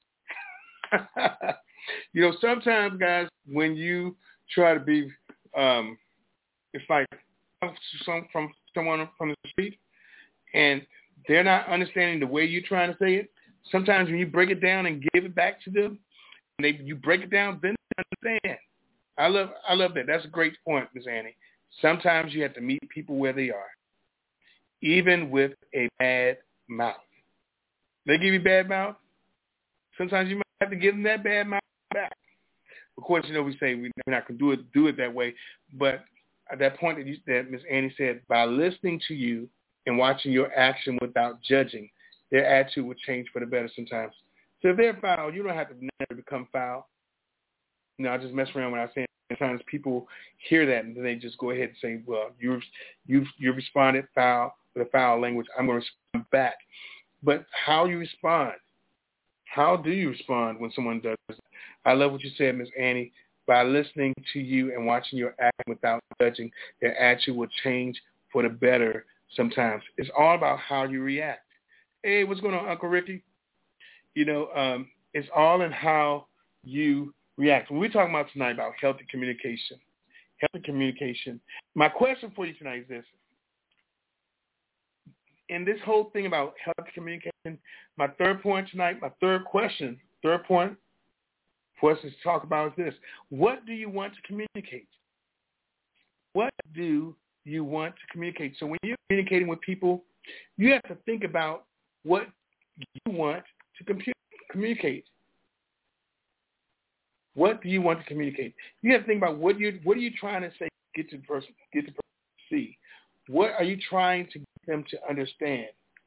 [SPEAKER 2] You know, sometimes, guys, when you try to be, um, it's like some from someone from the street, and they're not understanding the way you're trying to say it. Sometimes when you break it down and give it back to them, and they you break it down, then they understand. I love I love that. That's a great point, Miz Annie. Sometimes you have to meet people where they are, even with a bad mouth. They give you bad mouth. Sometimes you might have to give them that bad mouth back. Of course, you know we say we're not going to do it do it that way, but at that point that, you, that Miz Annie said, by listening to you and watching your action without judging, their attitude will change for the better sometimes. So if they're foul, you don't have to never become foul. You know, I just mess around when I say it. Sometimes people hear that and then they just go ahead and say, well, you've, you've, you've responded foul with a foul language. I'm going to respond back. But how you respond, how do you respond when someone does this? I love what you said, Miz Annie. By listening to you and watching your act without judging, their attitude will change for the better sometimes. It's all about how you react. Hey, what's going on, Uncle Ricky? You know, um, it's all in how you react. When we're talking about tonight about healthy communication, healthy communication, my question for you tonight is this. In this whole thing about healthy communication, my third point tonight, my third question, third point for us to talk about is this. What do you want to communicate? what do you want to communicate? So when you're communicating with people, you have to think about what you want to compu- communicate. What do you want to communicate? You have to think about what you what are you trying to say, get to the person, get the person to see. What are you trying to get them to understand?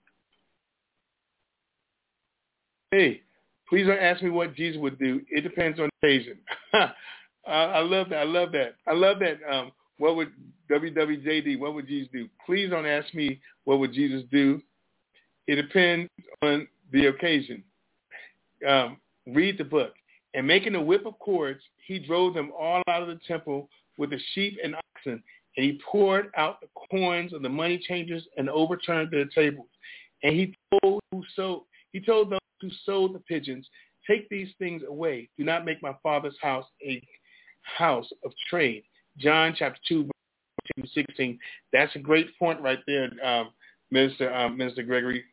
[SPEAKER 2] Hey, please don't ask me what Jesus would do. It depends on the occasion. uh, I love that. I love that. I love that. Um, what would W W J D, what would Jesus do? Please don't ask me what would Jesus do. It depends on the occasion. Um, read the book. And making a whip of cords, he drove them all out of the temple with the sheep and oxen, and he poured out the coins of the money changers and overturned their tables. And he told who sold, he told those who sold the pigeons, take these things away. Do not make my father's house a house of trade. John chapter two, verse sixteen. That's a great point right there, um, Minister um, Minister Gregory.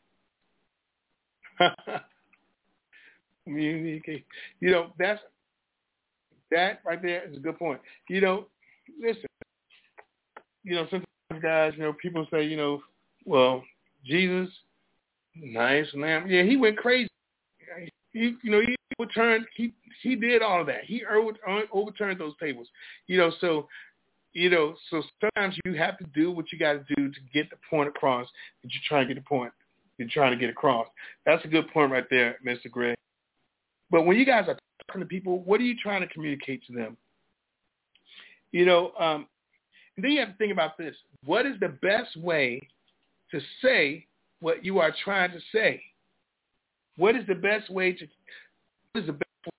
[SPEAKER 2] You know, that's that right there is a good point. You know, listen, you know, sometimes guys, you know, people say, you know, well, Jesus, nice lamb. Yeah, he went crazy. He, you know, he overturned, he, he did all of that. He overturned those tables. You know, so, you know, so sometimes you have to do what you got to do to get the point across that you're trying to get the point, you're trying to get across. That's a good point right there, Mister Greg. But when you guys are talking to people, what are you trying to communicate to them? You know, um, and then you have to think about this. What is the best way to say what you are trying to say? What is the best way to, what is the best way?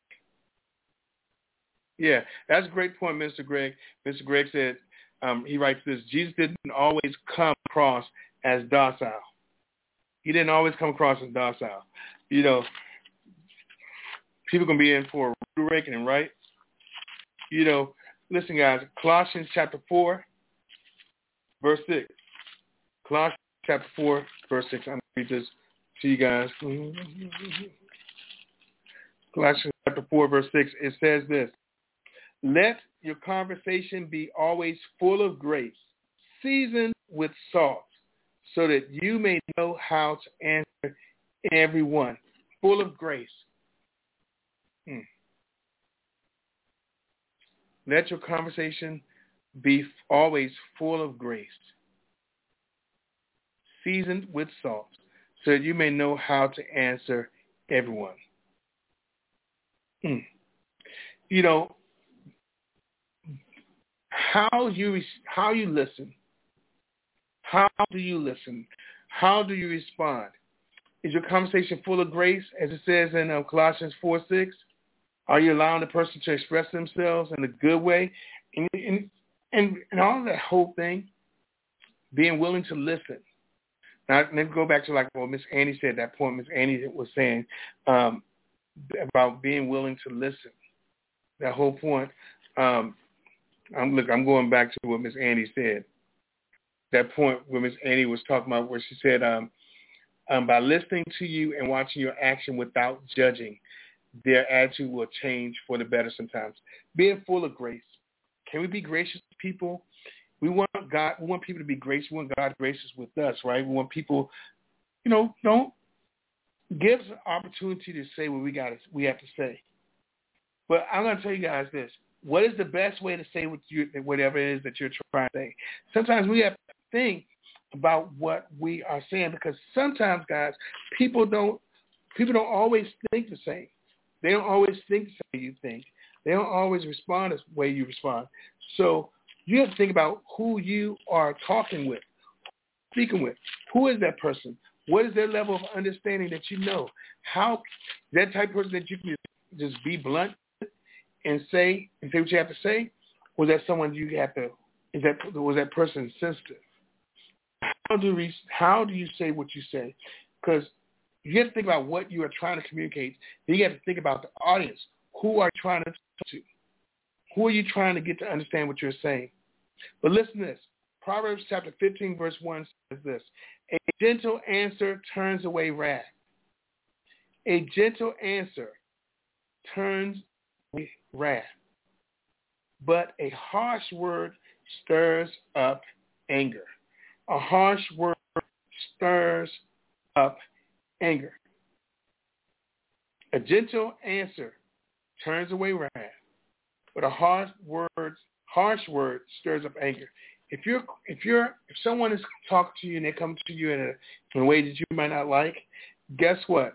[SPEAKER 2] Yeah, that's a great point, Mister Greg. Mister Greg said, um, he writes this, Jesus didn't always come across as docile. He didn't always come across as docile. You know, people can be in for a rude awakening, right? You know, listen, guys, Colossians chapter four, verse six. Colossians chapter four, verse six. I'm going to read this to you guys. Colossians chapter four, verse six. It says this. Let your conversation be always full of grace, seasoned with salt, so that you may know how to answer everyone. Full of grace. Hmm. Let your conversation be always full of grace, seasoned with salt, so that you may know how to answer everyone. Hmm. You know, how you how you listen, how do you listen, how do you respond? Is your conversation full of grace, as it says in um, Colossians four six? Are you allowing the person to express themselves in a good way? And, and, and, and all of that whole thing, being willing to listen. Now, let me go back to like what Miss Annie said, that point Miss Annie was saying um, about being willing to listen. That whole point. Um, I'm, look, I'm going back to what Miss Annie said. That point where Miss Annie was talking about where she said, um, um, by listening to you and watching your action without judging, their attitude will change for the better sometimes. Being full of grace. Can we be gracious to people? We want God, we want people to be gracious. We want God gracious with us, right? We want people, you know, don't give us an opportunity to say what we got, we have to say. But I'm going to tell you guys this. What is the best way to say what you, whatever it is that you're trying to say? Sometimes we have to think about what we are saying, because sometimes, guys, people don't people don't always think the same. They don't always think the way you think. They don't always respond the way you respond. So you have to think about who you are talking with, speaking with. Who is that person? What is their level of understanding that you know? How that type of person that you can just be blunt and say and say what you have to say? Was that someone you have to? Is that was that person sensitive? How do we? How do you say what you say? Because you have to think about what you are trying to communicate. Then you have to think about the audience. Who are you trying to talk to? Who are you trying to get to understand what you're saying? But listen to this. Proverbs chapter fifteen, verse one says this. A gentle answer turns away wrath. A gentle answer turns away wrath. but a harsh word stirs up anger. A harsh word stirs up anger. A gentle answer turns away wrath, but a harsh word, harsh word stirs up anger. If you're, if you're, if someone is talking to you and they come to you in a, in a way that you might not like, guess what?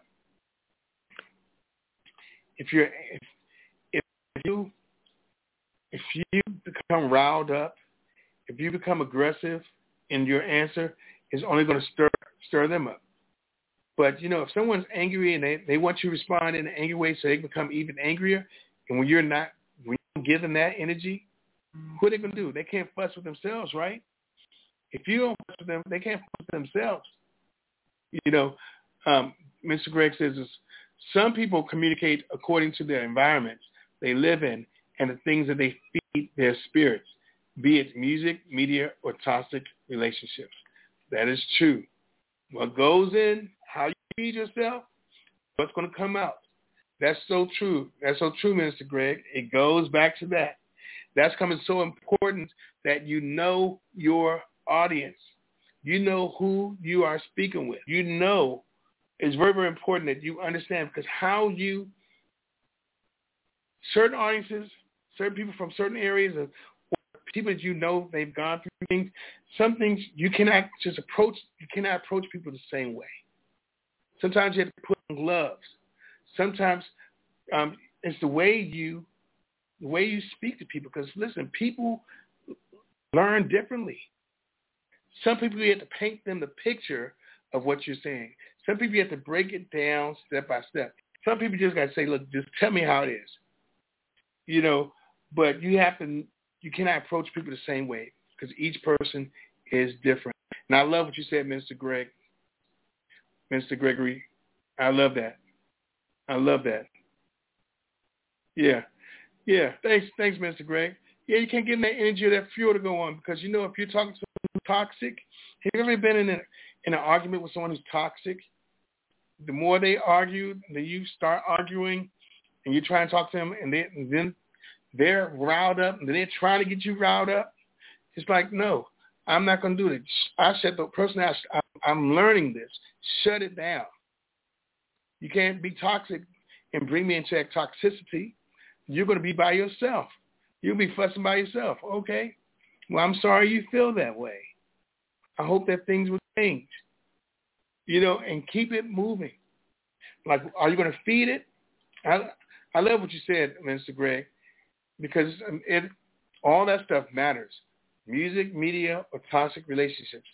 [SPEAKER 2] If you're, if, if you, if you become riled up, if you become aggressive in your answer, it's only going to stir stir them up. But, you know, if someone's angry and they, they want you to respond in an angry way so they become even angrier, and when you're not, when you give them that energy, what are they going to do? They can't fuss with themselves, right? If you don't fuss with them, they can't fuss with themselves. You know, um, Mister Gregg says this, some people communicate according to their environments they live in and the things that they feed their spirits, be it music, media, or toxic relationships. That is true. What goes in, how you feed yourself, what's going to come out. That's so true. That's so true, Mister Gregg. It goes back to that. That's coming so important that you know your audience. You know who you are speaking with. You know it's very, very important that you understand, because how you, certain audiences, certain people from certain areas, or people that you know they've gone through things, some things you cannot just approach, you cannot approach people the same way. Sometimes you have to put on gloves. Sometimes um, it's the way you, the way you speak to people. Because listen, people learn differently. Some people you have to paint them the picture of what you're saying. Some people you have to break it down step by step. Some people just got to say, look, just tell me how it is. You know, but you have to, you cannot approach people the same way because each person is different. And I love what you said, Mister Gregg. Mister Gregory, I love that. I love that. Yeah. Yeah. Thanks, thanks, Mister Gregg. Yeah, you can't get that energy or that fuel to go on because, you know, if you're talking to someone who's toxic, have you ever been in, a, in an argument with someone who's toxic? The more they argue, then you start arguing and you try and talk to them, and, they, and then they're riled up, and they're trying to get you riled up. It's like, no, I'm not going to do it. I shut the person out. I'm learning this. Shut it down. You can't be toxic and bring me into that toxicity. You're going to be by yourself. You'll be fussing by yourself. Okay. Well, I'm sorry you feel that way. I hope that things will change. You know, and keep it moving. Like, are you going to feed it? I, I love what you said, Mister Gregg, because it, all that stuff matters. Music, media, or toxic relationships.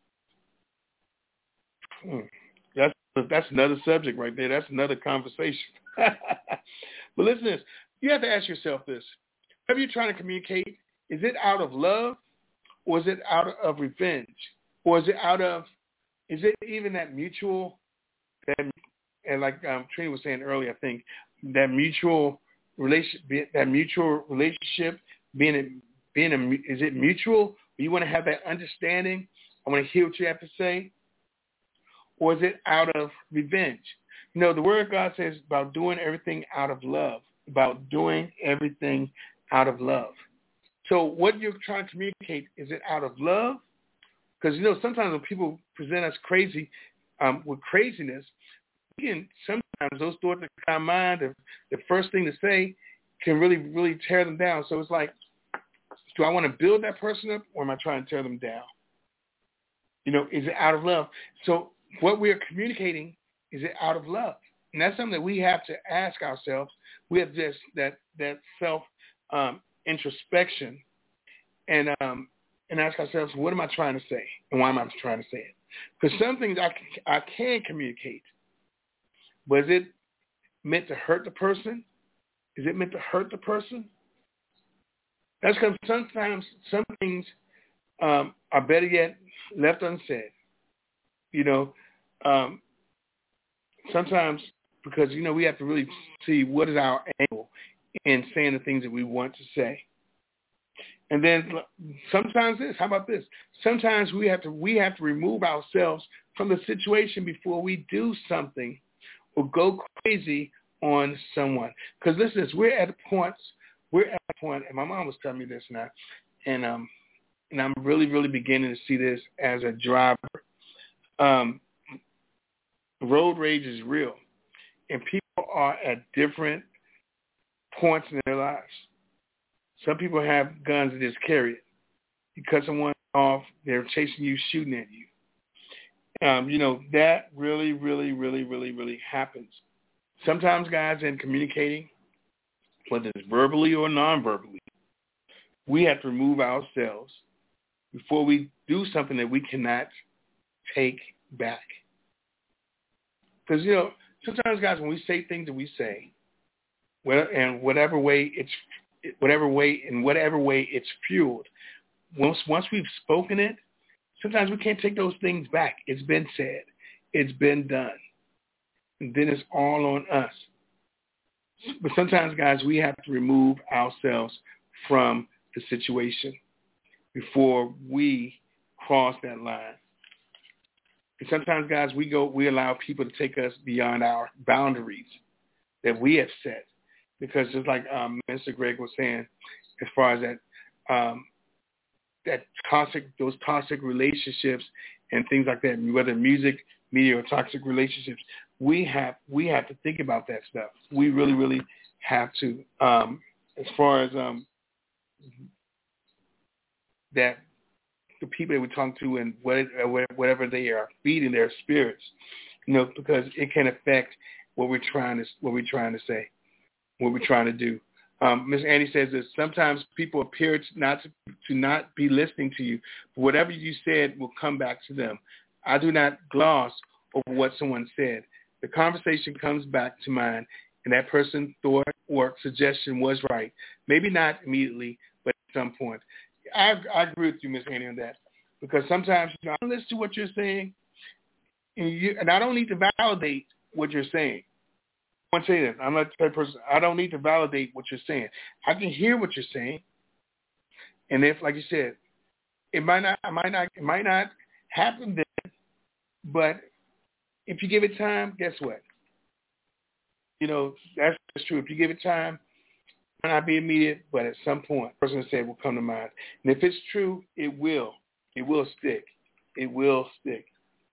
[SPEAKER 2] Hmm. That's that's another subject right there. That's another conversation. But listen to this. You have to ask yourself this. Whatever you're trying to communicate, is it out of love or is it out of revenge? Or is it out of, is it even that mutual, that, and like um, Trina was saying earlier, I think, that mutual relationship, that mutual relationship being a, being a, is it mutual? You want to have that understanding? I want to hear what you have to say. Or is it out of revenge? You know, the Word of God says about doing everything out of love, about doing everything out of love. So what you're trying to communicate, is it out of love? Because, you know, sometimes when people present us crazy, um, with craziness, again, sometimes those thoughts that come to mind, the, the first thing to say can really, really tear them down. So it's like, do I want to build that person up or am I trying to tear them down? You know, is it out of love? So what we are communicating, is it out of love? And that's something that we have to ask ourselves. We have just that, that self um, introspection and um, and ask ourselves, what am I trying to say? And why am I trying to say it? Because some things I, I can communicate, but is it meant to hurt the person? Is it meant to hurt the person? That's because sometimes some things um, are better yet left unsaid. You know, um, sometimes because, you know, we have to really see what is our angle in saying the things that we want to say. And then sometimes this, how about this? Sometimes we have to we have to remove ourselves from the situation before we do something or go crazy on someone. Because listen, we're at points we're at a point, and my mom was telling me this now, and um, and I'm really, really beginning to see this as a driver. Um, road rage is real, and people are at different points in their lives. Some people have guns and just carry it. You cut someone off, they're chasing you, shooting at you. Um, you know, that really, really, really, really, really happens. Sometimes, guys, in communicating, whether it's verbally or non-verbally, we have to remove ourselves before we do something that we cannot take back. Because, you know, sometimes, guys, when we say things that we say, and whatever way it's, whatever way, in whatever way it's fueled, once once we've spoken it, sometimes we can't take those things back. It's been said. It's been done. And then it's all on us. But sometimes, guys, we have to remove ourselves from the situation before we cross that line. And sometimes, guys, we go, we allow people to take us beyond our boundaries that we have set. Because just like um, Mister Greg was saying, as far as that, um, that toxic, those toxic relationships and things like that, whether music, media, or toxic relationships, we have we have to think about that stuff. We really, really have to. Um, as far as um, that, the people that we talk to and whatever they are feeding their spirits, you know, because it can affect what we're trying to what we're trying to say, what we're trying to do. Um, Miz Annie says that sometimes people appear to not to, to not be listening to you, but whatever you said will come back to them. I do not gloss over what someone said. The conversation comes back to mind, and that person's thought or suggestion was right. Maybe not immediately, but at some point. I, I agree with you, Miz Annie, on that, because sometimes, you know, I listen to what you're saying, and, you, and I don't need to validate what you're saying. I want to say this. I'm not the type of person. I don't need to validate what you're saying. I can hear what you're saying, and if, like you said, it might not, it might not, it might not happen then, but if you give it time, guess what? You know, that's, that's true. If you give it time, it might not be immediate, but at some point, the person said will come to mind. And if it's true, it will. It will stick. It will stick.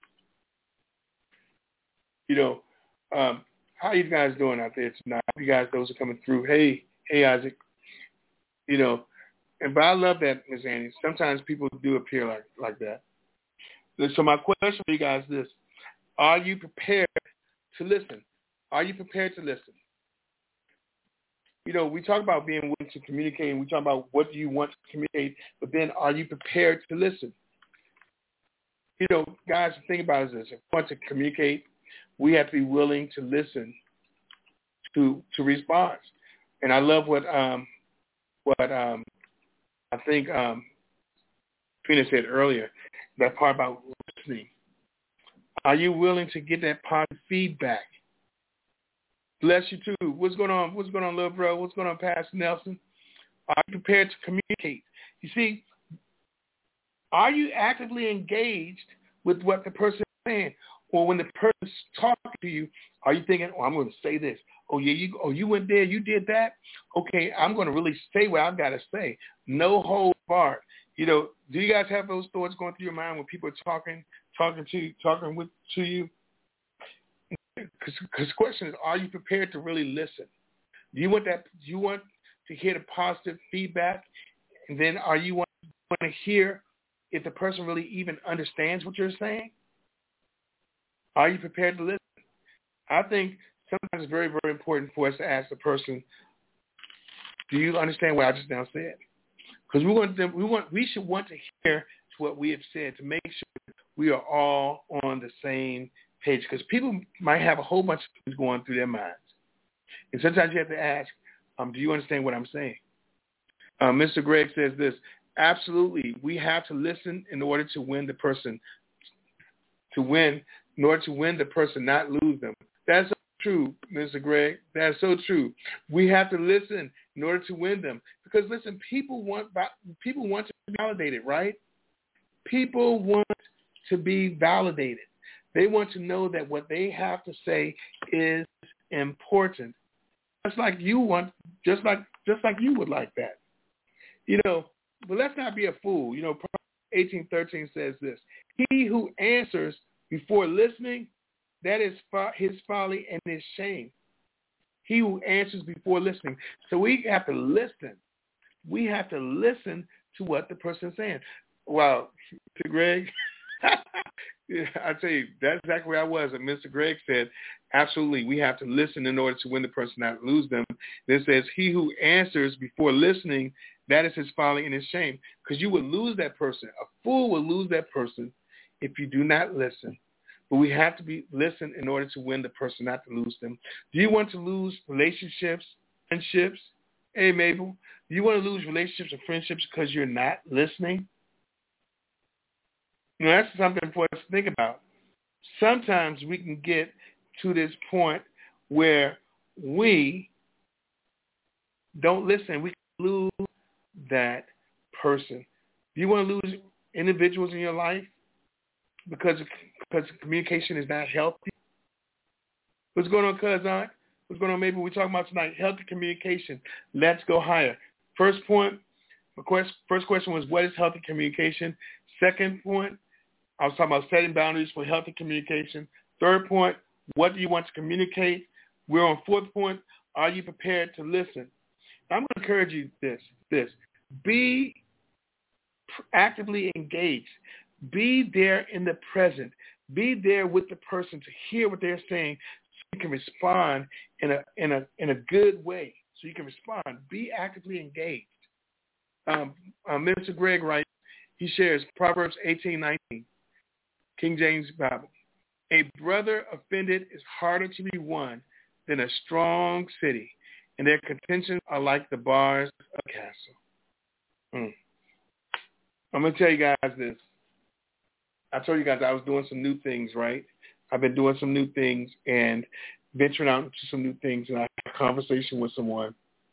[SPEAKER 2] You know, um, how you guys doing out there tonight? You guys, those are coming through. Hey, hey, Isaac. You know, and but I love that, Miz Annie. Sometimes people do appear like like that. So my question for you guys is this: are you prepared to listen? Are you prepared to listen? You know, we talk about being willing to communicate, and we talk about what do you want to communicate, but then are you prepared to listen? You know, guys, the thing about it is this: if we want to communicate, we have to be willing to listen to to response. And I love what um, what um, I think um, Trina said earlier, that part about listening. Are you willing to get that positive feedback? Bless you too. What's going on? What's going on, little bro? What's going on, Pastor Nelson? Are you prepared to communicate? You see, are you actively engaged with what the person is saying? Or when the person's talking to you, are you thinking, oh, I'm going to say this. Oh, yeah, you oh, you went there, you did that? Okay, I'm going to really say what I've got to say. No holds barred. You know, do you guys have those thoughts going through your mind when people are talking, talking to you, talking with to you? Because the question is, are you prepared to really listen? Do you want that? Do you want to hear the positive feedback? And then are you want, want to hear if the person really even understands what you're saying? Are you prepared to listen? I think sometimes it's very, very important for us to ask the person, do you understand what I just now said? Because we want them, we want we should want to hear what we have said to make sure we are all on the same page. Because people might have a whole bunch of things going through their minds. And sometimes you have to ask, um, do you understand what I'm saying? Uh, Mister Greg says this, absolutely, we have to listen in order to win the person, to win, in order to win the person, not lose them. That's so true, Mister Greg. That's so true. We have to listen in order to win them. Because, listen, people want people want to be validated, right? People want to be validated. They want to know that what they have to say is important. just like you want, just like just like you would like that. You know, but let's not be a fool. You know, Proverbs eighteen thirteen says this: he who answers before listening, that is fo- his folly and his shame. He who answers before listening. So we have to listen. We have to listen to what the person's saying. Well, to Greg, I tell you, that's exactly where I was. And Mister Greg said, absolutely, we have to listen in order to win the person, not lose them. It says, he who answers before listening, that is his folly and his shame. Because you would lose that person. A fool will lose that person if you do not listen. But we have to be listen in order to win the person, not to lose them. Do you want to lose relationships, friendships? Hey, Mabel, do you want to lose relationships or friendships because you're not listening? You know, that's something for us to think about. Sometimes we can get to this point where we don't listen. We can lose that person. Do you want to lose individuals in your life because because communication is not healthy? What's going on, cuz aunt? What's going on, maybe we're talking about tonight? Healthy communication. Let's go higher. First point, first question was, what is healthy communication? Second point, I was talking about setting boundaries for healthy communication. Third point, what do you want to communicate? We're on fourth point, are you prepared to listen? I'm going to encourage you this, this. Be actively engaged. Be there in the present. Be there with the person to hear what they're saying so you can respond in a in a in a good way. So you can respond. Be actively engaged. Um, uh, Mister Greg writes, he shares Proverbs eighteen nineteen, King James Bible. A brother offended is harder to be won than a strong city, and their contentions are like the bars of a castle. Mm. I'm going to tell you guys this. I told you guys I was doing some new things, right? I've been doing some new things and venturing out into some new things, and I had a conversation with someone.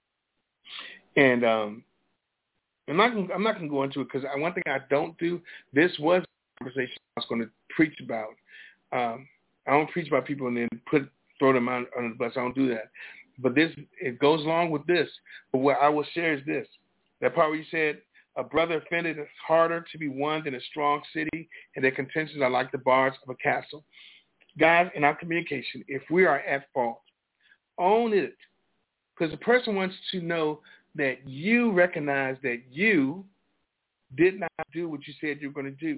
[SPEAKER 2] And um, I'm not gonna, I'm not going to go into it because one thing I don't do, this was a conversation I was going to preach about. Um, I don't preach about people and then put throw them out under the bus. I don't do that. But this, it goes along with this. But what I will share is this. That part where you said, a brother offended is harder to be won than a strong city, and their contentions are like the bars of a castle. Guys, in our communication, if we are at fault, own it. Because the person wants to know that you recognize that you did not do what you said you were going to do.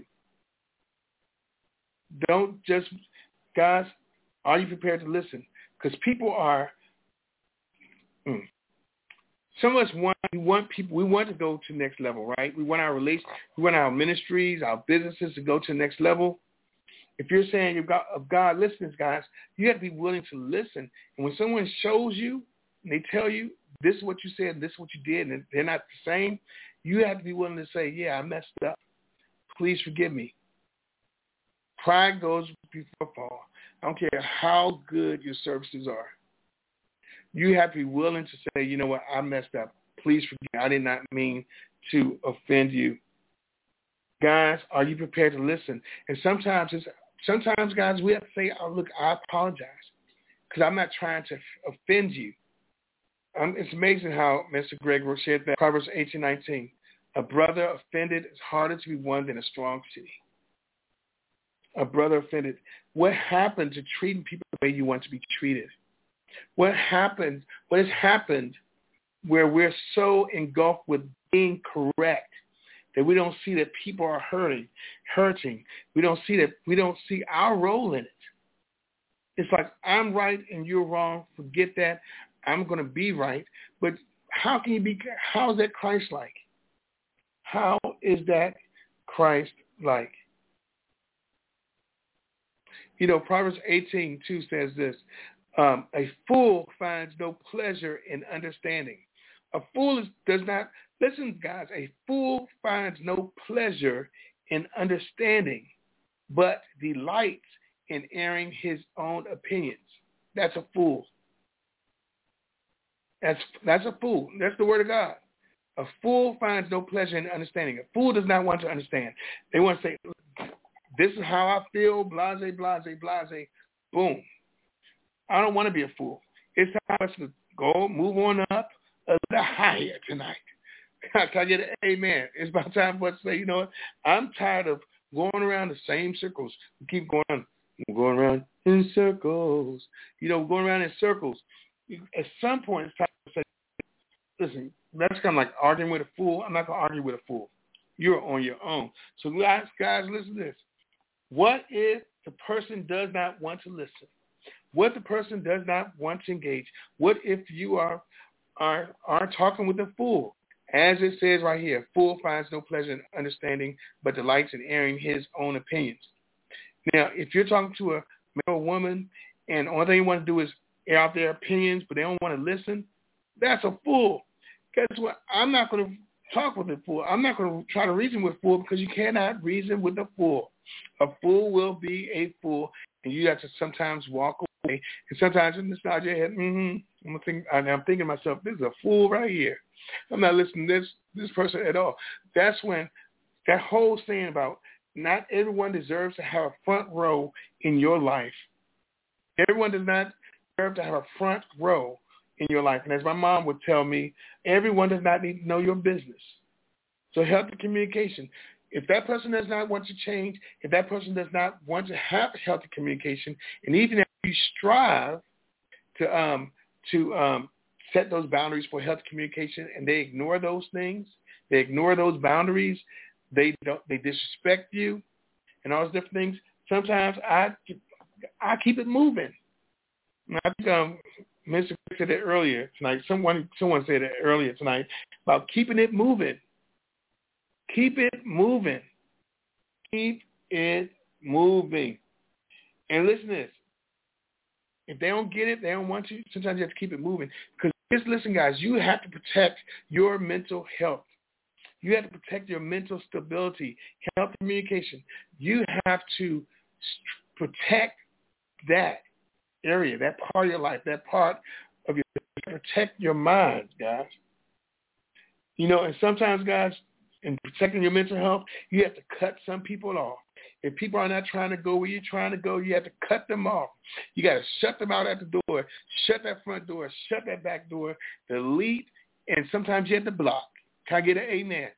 [SPEAKER 2] Don't just, guys, are you prepared to listen? Because people are, mm, some of us want, we want people, we want to go to the next level, right? We want our relations, we want our ministries, our businesses to go to the next level. If you're saying you've got of God listens, guys, you have to be willing to listen. And when someone shows you and they tell you this is what you said, this is what you did, and they're not the same, you have to be willing to say, yeah, I messed up. Please forgive me. Pride goes before fall. I don't care how good your services are. You have to be willing to say, you know what, I messed up. Please forgive me. I did not mean to offend you. Guys, are you prepared to listen? And sometimes, it's, sometimes, guys, we have to say, oh, look, I apologize because I'm not trying to offend you. Um, it's amazing how Mister Greg shared that. Proverbs eighteen nineteen. A brother offended is harder to be won than a strong city. A brother offended. What happened to treating people the way you want to be treated? What happened? What has happened where we're so engulfed with being correct that we don't see that people are hurting, hurting. We don't see that. We don't see our role in it. It's like I'm right and you're wrong. Forget that. I'm going to be right. But how can you be? How is that Christ-like? How is that Christ-like? You know, Proverbs eighteen two says this. Um, a fool finds no pleasure in understanding. A fool is, does not, listen guys, a fool finds no pleasure in understanding, but delights in airing his own opinions. That's a fool. That's, that's a fool. That's the word of God. A fool finds no pleasure in understanding. A fool does not want to understand. They want to say, this is how I feel, blase, blase, blase, boom. I don't want to be a fool. It's time for us to go move on up a little higher tonight. Can I get an amen? It's about time for us to say, you know what? I'm tired of going around the same circles. We keep going on. We're going around in circles. You know, we're going around in circles. At some point, it's time to say, listen, that's kind of like arguing with a fool. I'm not going to argue with a fool. You're on your own. So, guys, guys, listen to this. What if the person does not want to listen? What if the person does not want to engage? What if you are are are talking with a fool? As it says right here, fool finds no pleasure in understanding, but delights in airing his own opinions. Now, if you're talking to a man or woman, and all they want to do is air out their opinions, but they don't want to listen, that's a fool. Guess what? I'm not going to talk with a fool. I'm not going to try to reason with a fool because you cannot reason with a fool. A fool will be a fool, and you have to sometimes walk away. And sometimes in this nod your head, mm-hmm, I'm, think, I'm thinking to myself, this is a fool right here. I'm not listening to this, this person at all. That's when that whole saying about not everyone deserves to have a front row in your life. Everyone does not deserve to have a front row in your life. And as my mom would tell me, everyone does not need to know your business. So healthy communication. If that person does not want to change, if that person does not want to have healthy communication, and even if you strive to um, to um, set those boundaries for healthy communication, and they ignore those things, they ignore those boundaries, they don't, they disrespect you, and all those different things. Sometimes I I keep it moving. I think um, Mister said it earlier tonight. Someone someone said it earlier tonight about keeping it moving. Keep it moving. Keep it moving. And listen to this. If they don't get it, they don't want to, sometimes you have to keep it moving. Because just listen, guys, you have to protect your mental health. You have to protect your mental stability, health, communication. You have to protect that area, that part of your life, that part of your protect your mind, guys. You know, and sometimes, guys, in protecting your mental health, you have to cut some people off. If people are not trying to go where you're trying to go, you have to cut them off. You got to shut them out at the door, shut that front door, shut that back door, delete, and sometimes you have to block. Can I get an amen?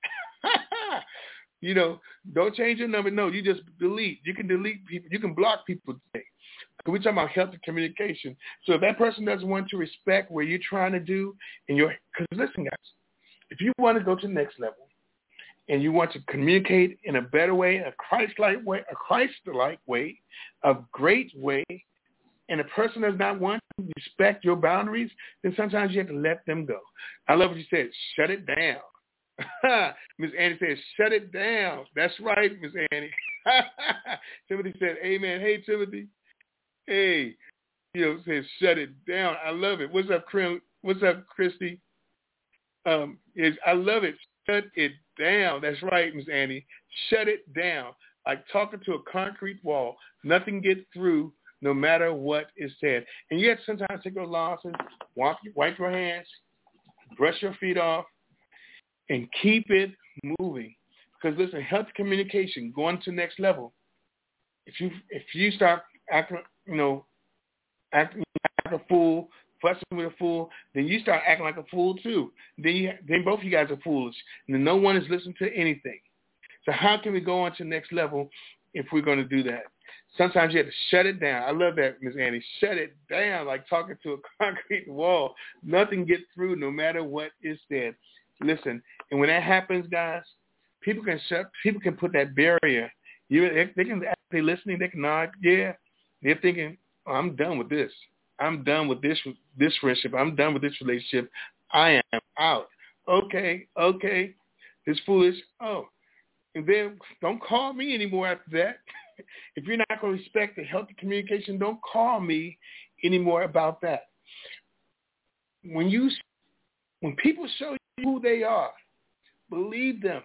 [SPEAKER 2] You know, don't change your number. No, you just delete. You can delete people. You can block people today. We're talking about healthy communication. So if that person doesn't want to respect what you're trying to do, and you're, because listen, guys, if you want to go to the next level, and you want to communicate in a better way, a Christ-like way, a Christ-like way, a great way, and a person does not want to respect your boundaries, then sometimes you have to let them go. I love what you said. Shut it down. Miss Annie said, shut it down. That's right, Miss Annie. Timothy said, amen. Hey, Timothy. Hey. You know, said, shut it down. I love it. What's up, Krim? What's up, Christy? Um, is I love it. Shut it down. That's right, Miss Annie. Shut it down. Like talking to a concrete wall. Nothing gets through no matter what is said. And you have to sometimes take those losses, wipe, wipe your hands, brush your feet off, and keep it moving. Because listen, healthy communication, going to the next level. If you if you start acting, you know, acting like a fool, fussing with a fool, then you start acting like a fool too. Then you, then both of you guys are foolish, and no one is listening to anything. So how can we go on to the next level if we're going to do that? Sometimes you have to shut it down. I love that, Miz Annie. Shut it down, like talking to a concrete wall. Nothing gets through, no matter what is said. Listen, and when that happens, guys, people can shut. People can put that barrier. You, they, they can. They're listening. They can nod. Yeah, they're thinking, oh, I'm done with this. I'm done with this this friendship. I'm done with this relationship. I am out. Okay, okay. It's foolish. Oh, and then don't call me anymore after that. If you're not going to respect the healthy communication, don't call me anymore about that. When you, when people show you who they are, believe them.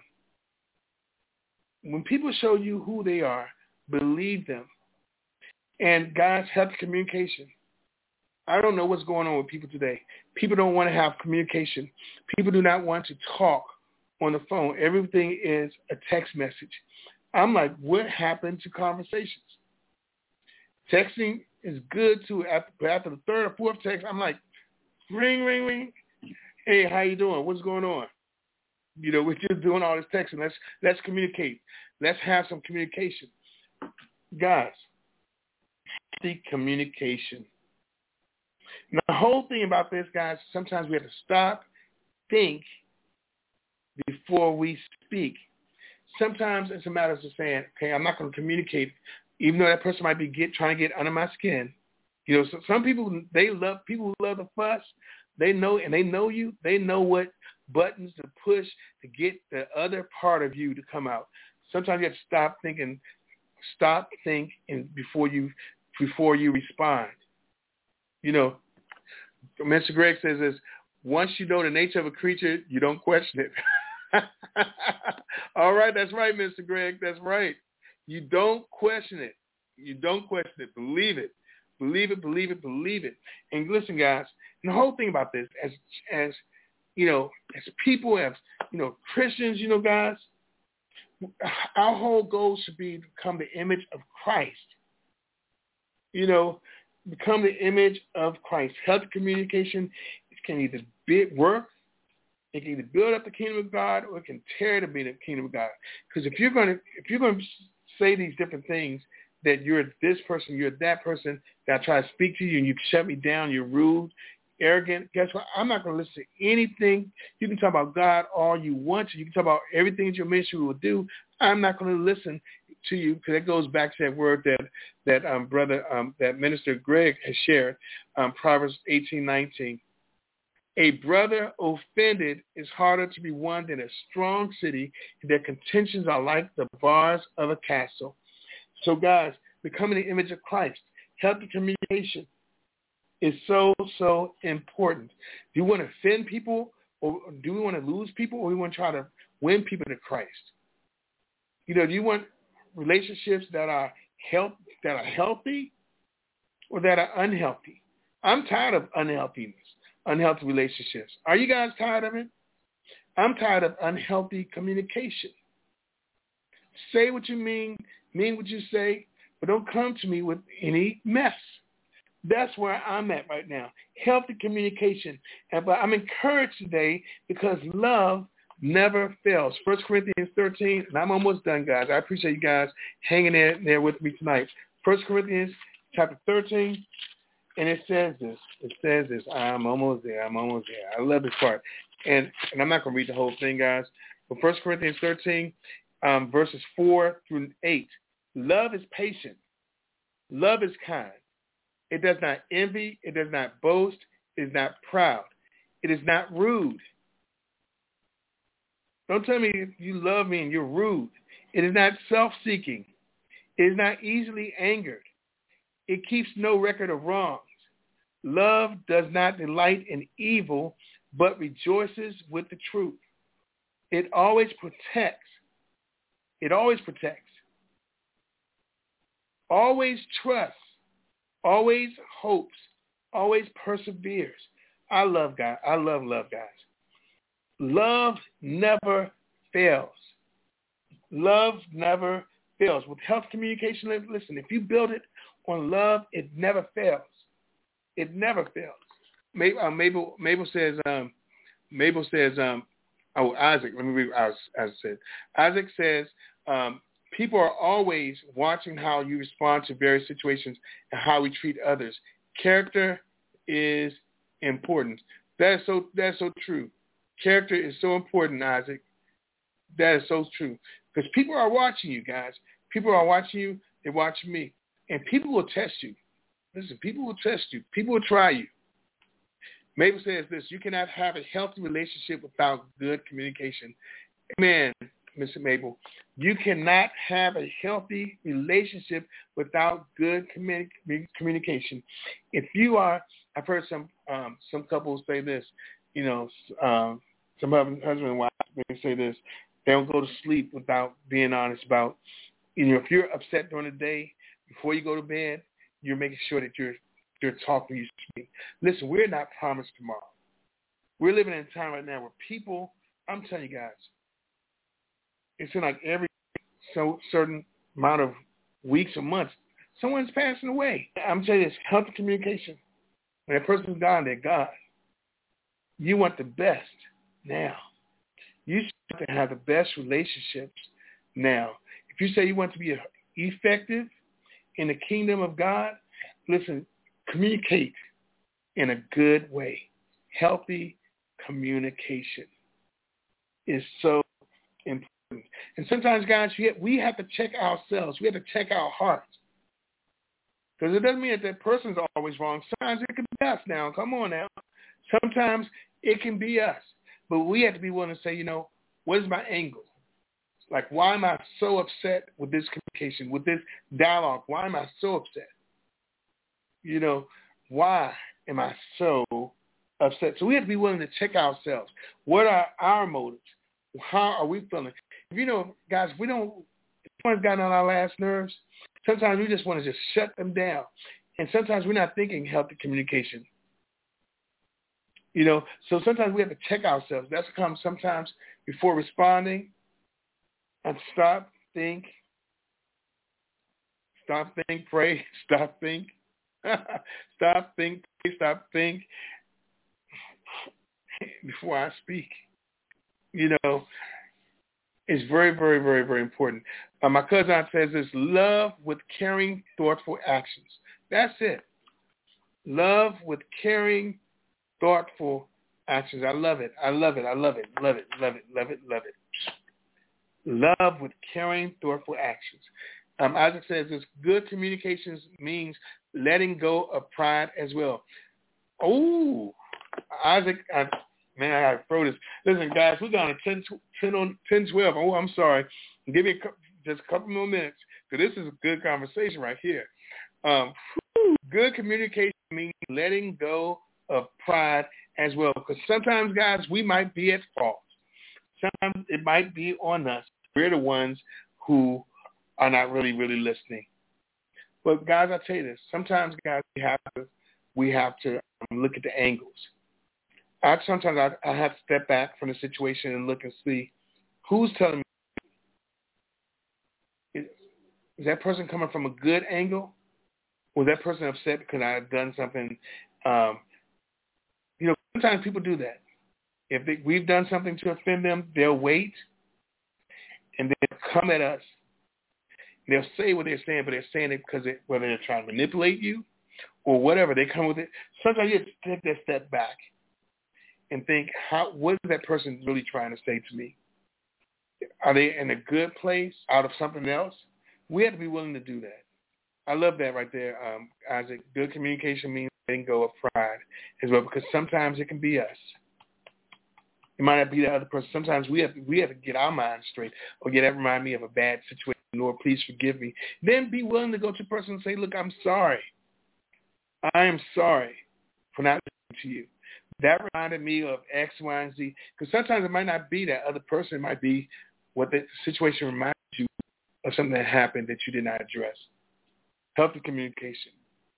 [SPEAKER 2] When people show you who they are, believe them. And guys, healthy communication. I don't know what's going on with people today. People don't want to have communication. People do not want to talk on the phone. Everything is a text message. I'm like, what happened to conversations? Texting is good too. After, after the third or fourth text, I'm like, Ring, ring, ring. Hey, how you doing? What's going on? You know, we're just doing all this texting. Let's let's communicate. Let's have some communication. Guys, the communication. Now, the whole thing about this, guys, sometimes we have to stop, think, before we speak. Sometimes it's a matter of just saying, okay, I'm not going to communicate, even though that person might be get, trying to get under my skin. You know, so some people, they love, people who love the fuss, they know, and they know you, they know what buttons to push to get the other part of you to come out. Sometimes you have to stop thinking, stop, think, and before you, before you respond. You know, Mister Greg says this, once you know the nature of a creature, you don't question it. All right, that's right, Mister Greg, that's right. You don't question it. You don't question it. Believe it. Believe it, believe it, believe it. And listen, guys, and the whole thing about this, as, as you know, as people, as, you know, Christians, you know, guys, our whole goal should be to become the image of Christ. You know, become the image of Christ. Healthy communication can either be, work, it can either build up the kingdom of God, or it can tear the kingdom of God. Because if you're going to if you're going to say these different things, that you're this person, you're that person, that I try to speak to you and you shut me down, you're rude, arrogant, guess what? I'm not going to listen to anything. You can talk about God all you want to. You can talk about everything that your ministry will do. I'm not going to listen to you, because it goes back to that word that that um, brother, um, that Minister Greg has shared, um, Proverbs eighteen nineteen. A brother offended is harder to be won than a strong city. Their contentions are like the bars of a castle. So, guys, becoming the image of Christ, healthy communication is so, so important. Do you want to offend people, or do we want to lose people, or do we want to try to win people to Christ? You know, do you want relationships that are health, that are healthy, or that are unhealthy? I'm tired of unhealthiness, unhealthy relationships. Are you guys tired of it? I'm tired of unhealthy communication. Say what you mean, mean what you say, but don't come to me with any mess. That's where I'm at right now. Healthy communication. And but I'm encouraged today because love never fails. First Corinthians thirteen, and I'm almost done, guys. I appreciate you guys hanging in there with me tonight. First Corinthians chapter thirteen, and it says this. It says this. I'm almost there. I'm almost there. I love this part. And, and I'm not going to read the whole thing, guys. But First Corinthians thirteen, um, verses four through eight. Love is patient. Love is kind. It does not envy. It does not boast. It is not proud. It is not rude. Don't tell me you love me and you're rude. It is not self-seeking. It is not easily angered. It keeps no record of wrongs. Love does not delight in evil, but rejoices with the truth. It always protects. It always protects. Always trusts. Always hopes. Always perseveres. I love God. I love love, guys. Love never fails. Love never fails. With health communication, listen, if you build it on love, it never fails. It never fails. Mabel, uh, Mabel, Mabel says, um, Mabel says, um, oh, Isaac, let me read what Isaac said. Isaac says, um, people are always watching how you respond to various situations and how we treat others. Character is important. That is so, that's so true. Character is so important, Isaac. That is so true. Because people are watching you, guys. People are watching you. They're watching me. And people will test you. Listen, people will test you. People will try you. Mabel says this, you cannot have a healthy relationship without good communication. Amen, Missus Mabel. You cannot have a healthy relationship without good communi- communication. If you are, I've heard some um, some couples say this, you know, um, some husband and wives may say this, they don't go to sleep without being honest about, you know, if you're upset during the day, before you go to bed, you're making sure that you're you're talking, you speak. Listen, we're not promised tomorrow. We're living in a time right now where people, I'm telling you guys, it's in like every so certain amount of weeks or months, someone's passing away. I'm telling you, it's healthy communication. When that person's gone, they're gone. You want the best now. You should have the best relationships now. If you say you want to be effective in the kingdom of God, listen, communicate in a good way. Healthy communication is so important. And sometimes, guys, we have to check ourselves. We have to check our hearts. Because it doesn't mean that that person's always wrong. Sometimes it can be us now. Come on now. Sometimes it can be us. But we have to be willing to say, you know, what is my angle? Like, why am I so upset with this communication, with this dialogue? Why am I so upset? You know, why am I so upset? So we have to be willing to check ourselves. What are our motives? How are we feeling? You know, guys, we don't, if someone's gotten on our last nerves, sometimes we just want to just shut them down. And sometimes we're not thinking healthy communication. You know, so sometimes we have to check ourselves. That's come sometimes before responding and stop, think, stop, think, pray, stop, think, stop, think, pray, stop, think before I speak. You know, it's very, very, very, very important. Uh, my cousin says this, love with caring, thoughtful actions. That's it. Love with caring, thoughtful actions. I love it. I love it. I love it. Love it. Love it. Love it. Love it. Love with caring, thoughtful actions. Um, Isaac says this, good communications means letting go of pride as well. Oh, Isaac, I, man, I got to throw this. Listen, guys, we're down to ten, ten, on, ten twelve. Oh, I'm sorry. Give me a, just a couple more minutes, because this is a good conversation right here. Um, whew, good communication means letting go of pride as well, because sometimes, guys, we might be at fault. Sometimes it might be on us. We're the ones who are not really, really listening. But, guys, I tell you this. Sometimes, guys, we have to, we have to um, look at the angles. I, sometimes I, I have to step back from the situation and look and see who's telling me. Is, is that person coming from a good angle? Was that person upset because I had done something? Um, you know, sometimes people do that. If they, we've done something to offend them, they'll wait, and they'll come at us. They'll say what they're saying, but they're saying it because they, whether they're trying to manipulate you or whatever, they come with it. Sometimes you have to take that step back and think, how, what is that person really trying to say to me? Are they in a good place out of something else? We have to be willing to do that. I love that right there, um, Isaac. Good communication means letting go of pride as well, because sometimes it can be us. It might not be the other person. Sometimes we have to, we have to get our minds straight. Or yeah, that remind me of a bad situation. Lord, please forgive me. Then be willing to go to the person and say, look, I'm sorry. I am sorry for not listening to you. That reminded me of X, Y, and Z. Because sometimes it might not be that other person. It might be what the situation reminds you of something that happened that you did not address. Healthy communication.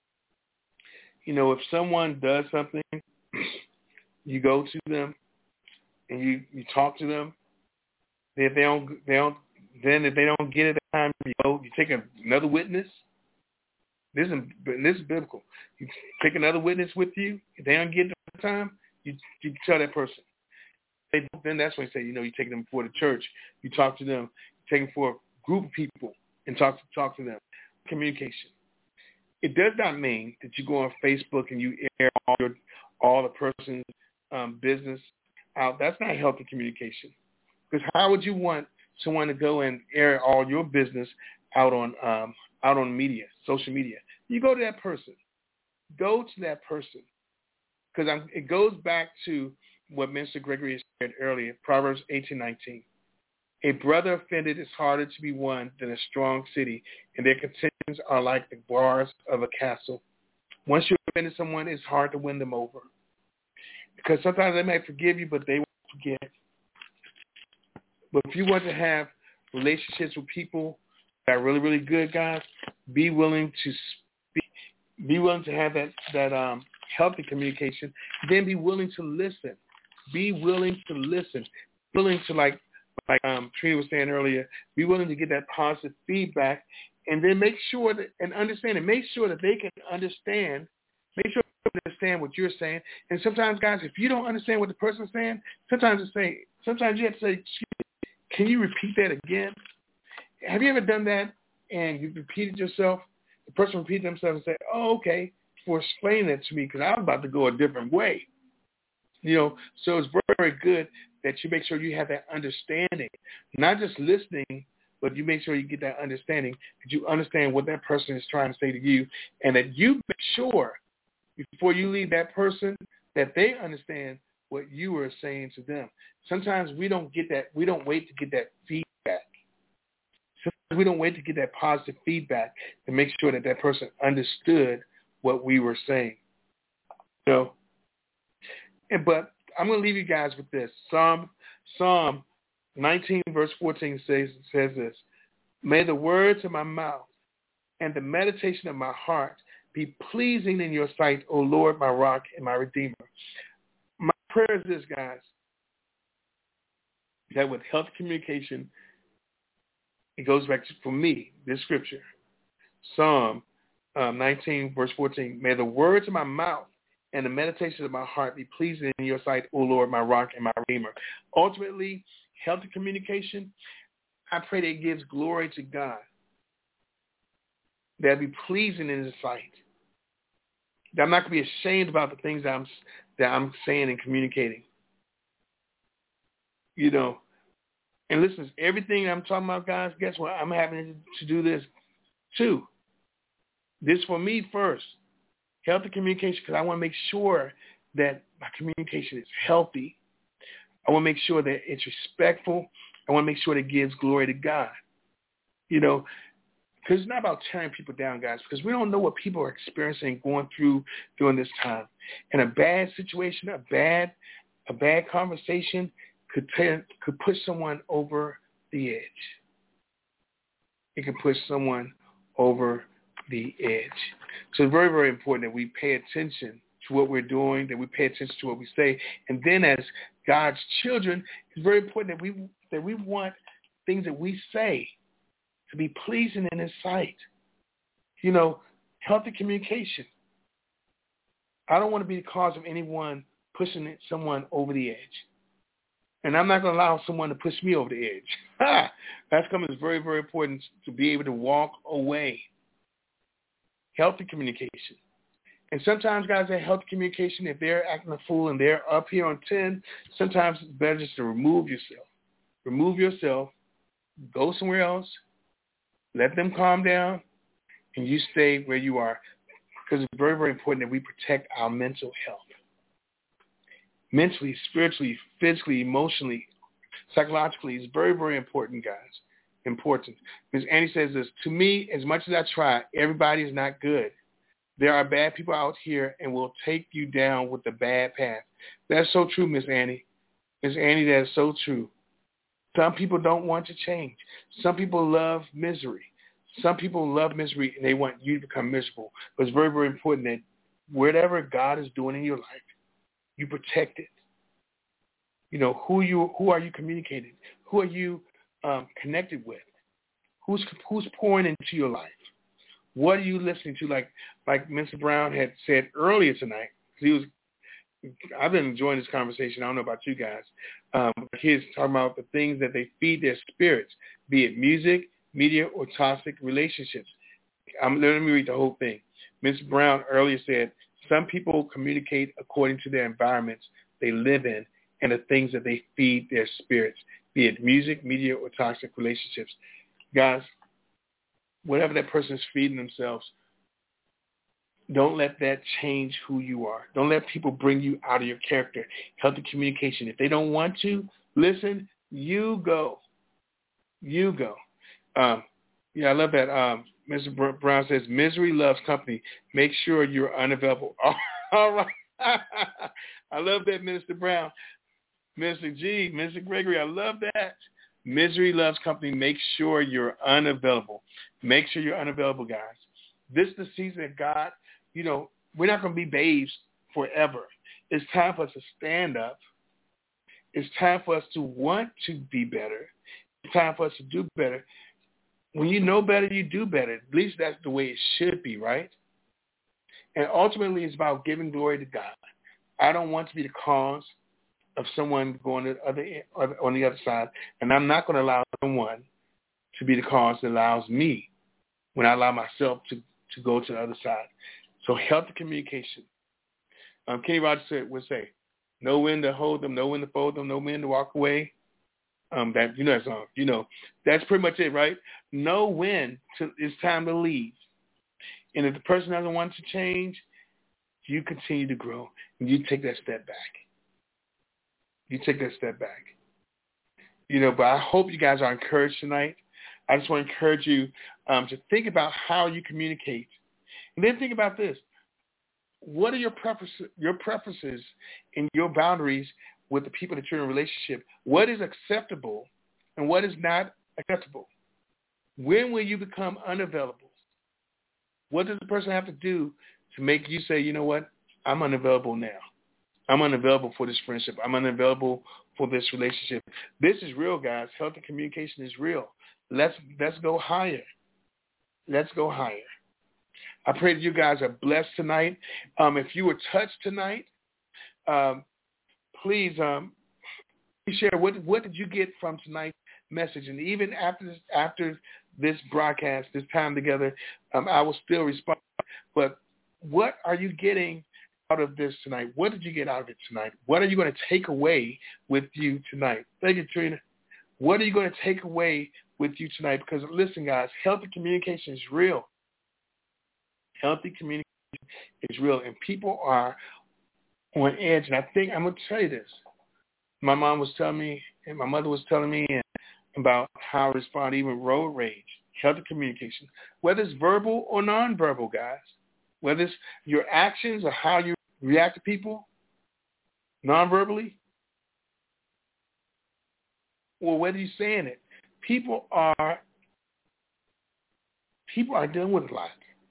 [SPEAKER 2] You know, if someone does something, you go to them and you, you talk to them. If they don't, they don't. Then if they don't get it at the time, you go, you take another witness. This is this is biblical. You take another witness with you. If they don't get it at the time, you you tell that person. They, then that's when you say, you know, you take them before the church. You talk to them. You take them for a group of people and talk to talk to them. Communication. It does not mean that you go on Facebook and you air all your all the person's um, business out. That's not healthy communication. Because how would you want someone to go and air all your business out on um, out on media, social media? You go to that person. Go to that person. Because it goes back to what Minister Gregory said earlier, Proverbs eighteen nineteen. A brother offended is harder to be won than a strong city, and their contentions are like the bars of a castle. Once you've offended someone, it's hard to win them over. Because sometimes they may forgive you, but they won't forget. But if you want to have relationships with people that are really, really good, guys, be willing to speak, be willing to have that, that um, healthy communication, then be willing to listen. Be willing to listen. Be willing to, like, like um, Trina was saying earlier, be willing to get that positive feedback, and then make sure that, and understand it, make sure that they can understand Make sure you understand what you're saying. And sometimes, guys, if you don't understand what the person's saying, sometimes it's say, sometimes you have to say, excuse me, can you repeat that again? Have you ever done that and you've repeated yourself? The person repeats themselves and say, oh, okay, for explaining that to me because I was about to go a different way. You know, so it's very, very good that you make sure you have that understanding, not just listening, but you make sure you get that understanding, that you understand what that person is trying to say to you, and that you make sure before you leave that person that they understand what you are saying to them. Sometimes we don't get that. We don't wait to get that feedback. Sometimes we don't wait to get that positive feedback to make sure that that person understood what we were saying. You know? And, but I'm going to leave you guys with this. Psalm Psalm nineteen, verse fourteen says, says this, may the words of my mouth and the meditation of my heart be pleasing in your sight, O Lord, my rock and my redeemer. My prayer is this, guys, that with healthy communication, it goes back to, for me, this scripture, Psalm um, nineteen, verse fourteen, may the words of my mouth and the meditation of my heart be pleasing in your sight, O Lord, my rock and my redeemer. Ultimately, healthy communication, I pray that it gives glory to God, that it be pleasing in his sight, that I'm not going to be ashamed about the things that I'm, that I'm saying and communicating. You know, and listen, everything I'm talking about, guys, guess what? I'm having to do this too. This for me first. Healthy communication, because I want to make sure that my communication is healthy. I want to make sure that it's respectful. I want to make sure that it gives glory to God. You know, because it's not about tearing people down, guys, because we don't know what people are experiencing, going through during this time. And a bad situation, a bad, a bad conversation could tear, could push someone over the edge. It could push someone over the edge. So it's very, very important that we pay attention to what we're doing, that we pay attention to what we say. And then as God's children, it's very important that we that we want things that we say to be pleasing in his sight. You know, healthy communication. I don't want to be the cause of anyone pushing someone over the edge. And I'm not going to allow someone to push me over the edge. Ha! That's coming. It's very, very important to be able to walk away. Healthy communication. And sometimes, guys, that healthy communication, if they're acting a fool and they're up here on ten, sometimes it's better just to remove yourself. Remove yourself. Go somewhere else. Let them calm down. And you stay where you are. Because it's very, very important that we protect our mental health. Mentally, spiritually, physically, emotionally, psychologically, it's very, very important, guys. Important. Miz Annie says this, to me, as much as I try, everybody is not good. There are bad people out here and will take you down with the bad path. That's so true, Miss Annie. Miss Annie, that is so true. Some people don't want to change. Some people love misery. Some people love misery and they want you to become miserable. But it's very, very important that whatever God is doing in your life, you protect it. You know, who you who are you communicating? Who are you um, connected with? Who's who's pouring into your life? What are you listening to? Like like Mister Brown had said earlier tonight. He was. I've been enjoying this conversation. I don't know about you guys. Um, kids talking about the things that they feed their spirits, be it music, media, or toxic relationships. Um, let me read the whole thing. Mister Brown earlier said, some people communicate according to their environments they live in and the things that they feed their spirits, be it music, media, or toxic relationships. Guys, whatever that person is feeding themselves, don't let that change who you are. Don't let people bring you out of your character. Healthy communication. If they don't want to listen, you go. You go. Um, yeah, I love that. Um, Mister Brown says, misery loves company. Make sure you're unavailable. All right. I love that, Mister Brown. Mister G, Mister Gregory, I love that. Misery loves company. Make sure you're unavailable. Make sure you're unavailable, guys. This is the season that God, you know, we're not going to be babes forever. It's time for us to stand up. It's time for us to want to be better. It's time for us to do better. When you know better, you do better. At least that's the way it should be, right? And ultimately, it's about giving glory to God. I don't want to be the cause of someone going to the other, on the other side, and I'm not going to allow someone to be the cause that allows me when I allow myself to, to go to the other side. So healthy communication. Um, Kenny Rogers said, would say, know when to hold them, know when to fold them, know when to walk away. Um, that you know that song. You know, that's pretty much it, right? Know when to, it's time to leave. And if the person doesn't want to change, you continue to grow, and you take that step back. You take that step back. You know, but I hope you guys are encouraged tonight. I just want to encourage you um, to think about how you communicate. And then think about this. What are your preferences, your preferences and your boundaries with the people that you're in a relationship? What is acceptable and what is not acceptable? When will you become unavailable? What does the person have to do to make you say, you know what, I'm unavailable now. I'm unavailable for this friendship. I'm unavailable for this relationship. This is real, guys. Healthy communication is real. Let's let's go higher. Let's go higher. I pray that you guys are blessed tonight. Um, if you were touched tonight, um, please um, share what what did you get from tonight's message. And even after this, after this broadcast, this time together, um, I will still respond. But what are you getting out of this tonight? What did you get out of it tonight? What are you going to take away with you tonight? Thank you, Trina. What are you going to take away with you tonight? Because listen, guys, healthy communication is real. Healthy communication is real, and people are on edge. And I think I'm going to tell you this. My mom was telling me, and my mother was telling me about how to respond to even road rage. Healthy communication, whether it's verbal or nonverbal, guys. Whether it's your actions or how you react to people nonverbally, or whether you're saying it, people are people are dealing with a lot.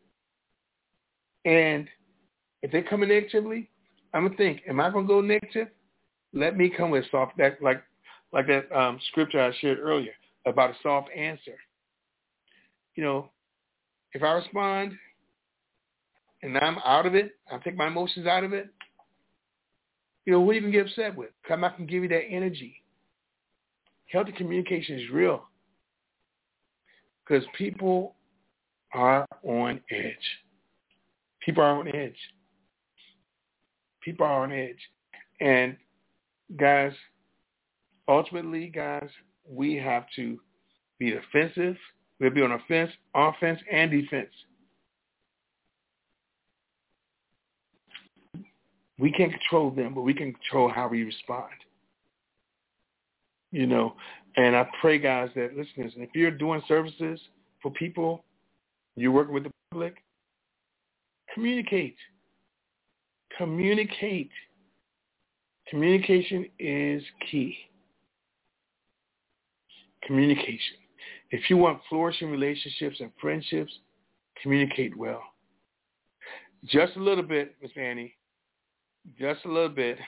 [SPEAKER 2] And if they come in negatively, I'm gonna think, am I gonna go negative? Let me come with soft, that like like that um, scripture I shared earlier about a soft answer. You know, if I respond and I'm out of it, I take my emotions out of it, you know, what are you going to get upset with? I'm not going to give you that energy. Healthy communication is real because people are on edge. People are on edge. People are on edge. And, guys, ultimately, guys, we have to be defensive. We'll be on offense, offense, and defense. We can't control them, but we can control how we respond. You know, and I pray, guys, that listeners, if you're doing services for people, you're working with the public, communicate. Communicate. Communication is key. Communication. If you want flourishing relationships and friendships, communicate well. Just a little bit, Miss Annie. Just a little bit.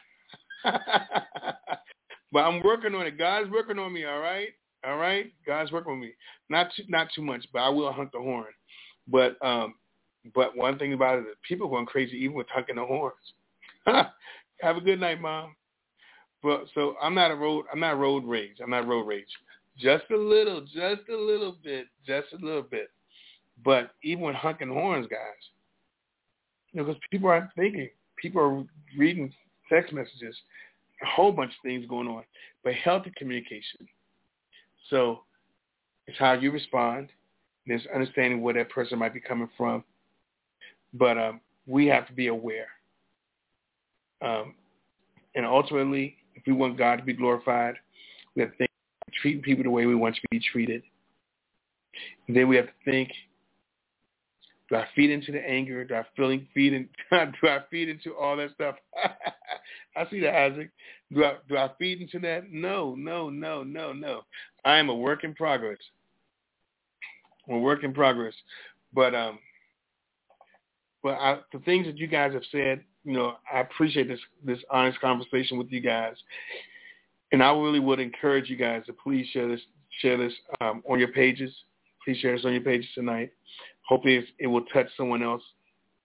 [SPEAKER 2] But I'm working on it. God's working on me, all right? All right? God's working on me. Not too, not too much, but I will hunt the horn. But um, but one thing about it is people are going crazy even with hunking the horns. Have a good night, Mom. But so I'm not a road I'm not road rage. I'm not road rage. Just a little, just a little bit, just a little bit. But even with hunking horns, guys, you know, because people aren't thinking. People are reading text messages, a whole bunch of things going on. But healthy communication. So it's how you respond. There's understanding where that person might be coming from. But um, we have to be aware. Um, and ultimately, if we want God to be glorified, we have to think about treating people the way we want to be treated. And then we have to think, do I feed into the anger? Do I feeling feed in, do I feed into all that stuff? I see that, Isaac. Do I do I feed into that? No, no, no, no, no. I am a work in progress. I'm a work in progress. But um, but I, the things that you guys have said, you know, I appreciate this this honest conversation with you guys, and I really would encourage you guys to please share this share this um, on your pages. Please share this on your pages tonight. Hopefully it will touch someone else.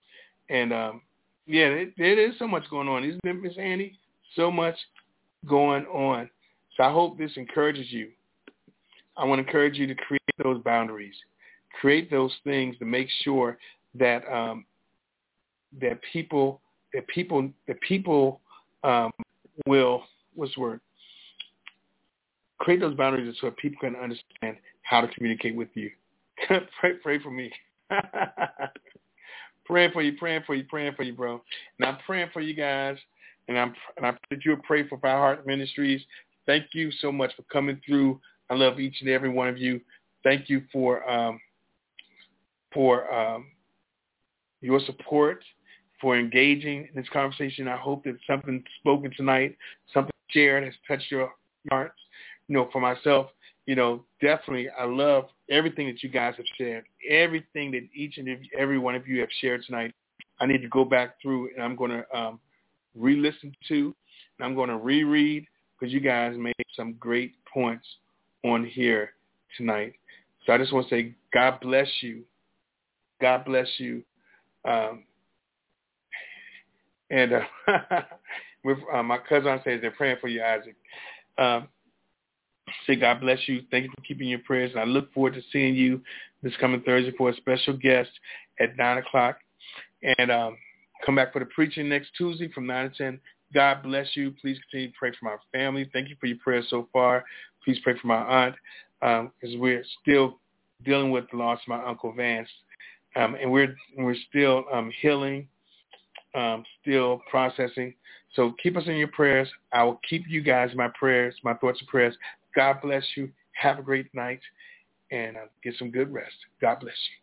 [SPEAKER 2] And, um, yeah, it, there is so much going on, isn't it, Miss Annie? So much going on. So I hope this encourages you. I want to encourage you to create those boundaries, create those things to make sure that um, that people that people that people um, will what's the word? Create those boundaries so that people can understand how to communicate with you. pray, pray for me. praying for you, praying for you, praying for you, bro. And I'm praying for you guys. And I'm and I pray that you'll pray for Power Heart Ministries. Thank you so much for coming through. I love each and every one of you. Thank you for um, for um, your support, for engaging in this conversation. I hope that something spoken tonight, something shared has touched your hearts. You know, for myself, you know, definitely I love everything that you guys have shared, everything that each and every one of you have shared tonight. I need to go back through and I'm going to um, re-listen to, and I'm going to reread because you guys made some great points on here tonight. So I just want to say God bless you. God bless you. Um, and uh, with, uh, my cousin says they're praying for you, Isaac. Um, say God bless you. Thank you for keeping your prayers. And I look forward to seeing you this coming Thursday for a special guest at nine o'clock. And um, come back for the preaching next Tuesday from nine to ten. God bless you. Please continue to pray for my family. Thank you for your prayers so far. Please pray for my aunt because um, we're still dealing with the loss of my Uncle Vance. Um, and we're we're still um, healing, um, still processing. So keep us in your prayers. I will keep you guys in my prayers, my thoughts and prayers. God bless you. Have a great night and uh, get some good rest. God bless you.